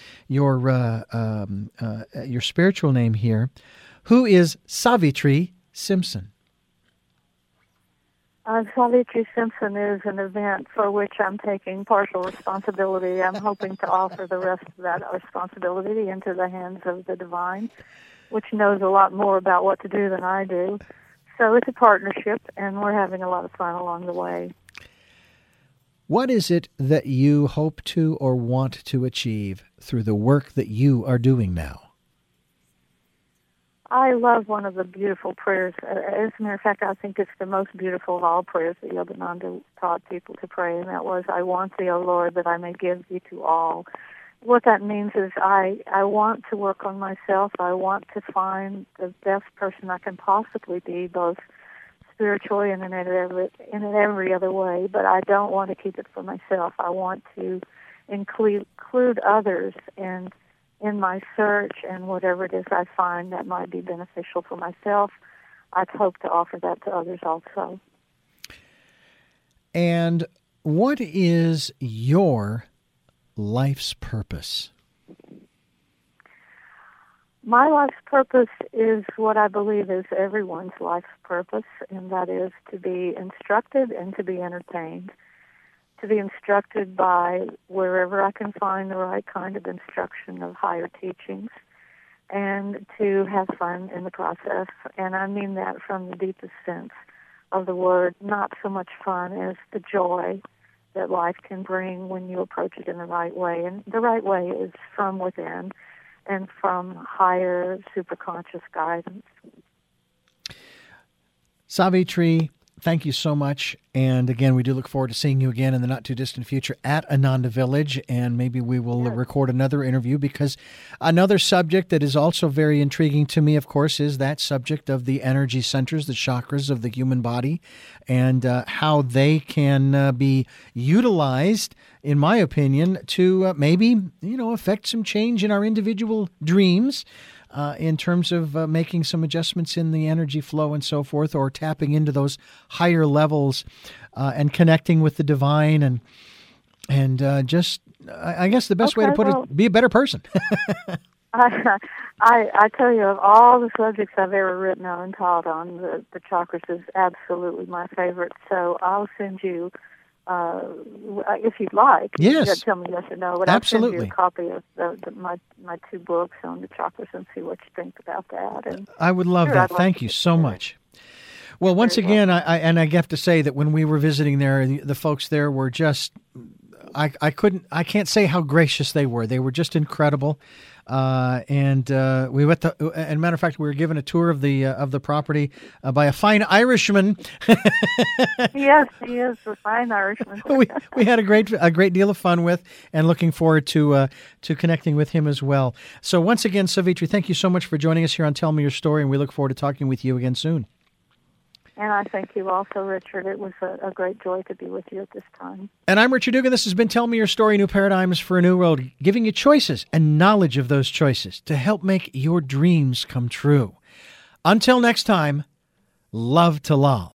spiritual name here. Who is Savitri Simpson? Savitri Simpson is an event for which I'm taking partial responsibility. I'm hoping to offer the rest of that responsibility into the hands of the divine, which knows a lot more about what to do than I do. So it's a partnership, and we're having a lot of fun along the way. What is it that you hope to or want to achieve through the work that you are doing now? I love one of the beautiful prayers. As a matter of fact, I think it's the most beautiful of all prayers that Yogananda taught people to pray, and that was, I want thee, O Lord, that I may give thee to all. What that means is I want to work on myself. I want to find the best person I can possibly be, both spiritually and in every other way, but I don't want to keep it for myself. I want to include others in my search, and whatever it is I find that might be beneficial for myself, I'd hope to offer that to others also. And what is your life's purpose? My life's purpose is what I believe is everyone's life's purpose, and that is to be instructed and to be entertained. To be instructed by wherever I can find the right kind of instruction of higher teachings, and to have fun in the process. And I mean that from the deepest sense of the word, not so much fun as the joy that life can bring when you approach it in the right way. And the right way is from within and from higher superconscious guidance. Savitri, thank you so much. And again, we do look forward to seeing you again in the not-too-distant future at Ananda Village, and maybe we will record another interview, because another subject that is also very intriguing to me, of course, is that subject of the energy centers, the chakras of the human body, and how they can be utilized, in my opinion, to maybe, affect some change in our individual dreams, in terms of making some adjustments in the energy flow and so forth, or tapping into those higher levels and connecting with the divine, and just, I guess the best way to put it, be a better person. I tell you, of all the subjects I've ever written on and taught on, the chakras is absolutely my favorite. So I'll send you, if you'd like, yes, tell me yes or no. But absolutely, I'll send you a copy of my 2 books on the chakras and see what you think about that. And I would love that. Thank you so much. Well, once again, I have to say that when we were visiting there, the folks there were just, I can't say how gracious they were. They were just incredible. And we went to, as a matter of fact, we were given a tour of the property by a fine Irishman. Yes, he is a fine Irishman. we had a great deal of fun with, and looking forward to connecting with him as well. So once again, Savitri, thank you so much for joining us here on Tell Me Your Story, and we look forward to talking with you again soon. And I thank you also, Richard. It was a great joy to be with you at this time. And I'm Richard Dugan. This has been Tell Me Your Story, New Paradigms for a New World, giving you choices and knowledge of those choices to help make your dreams come true. Until next time, love to Lal.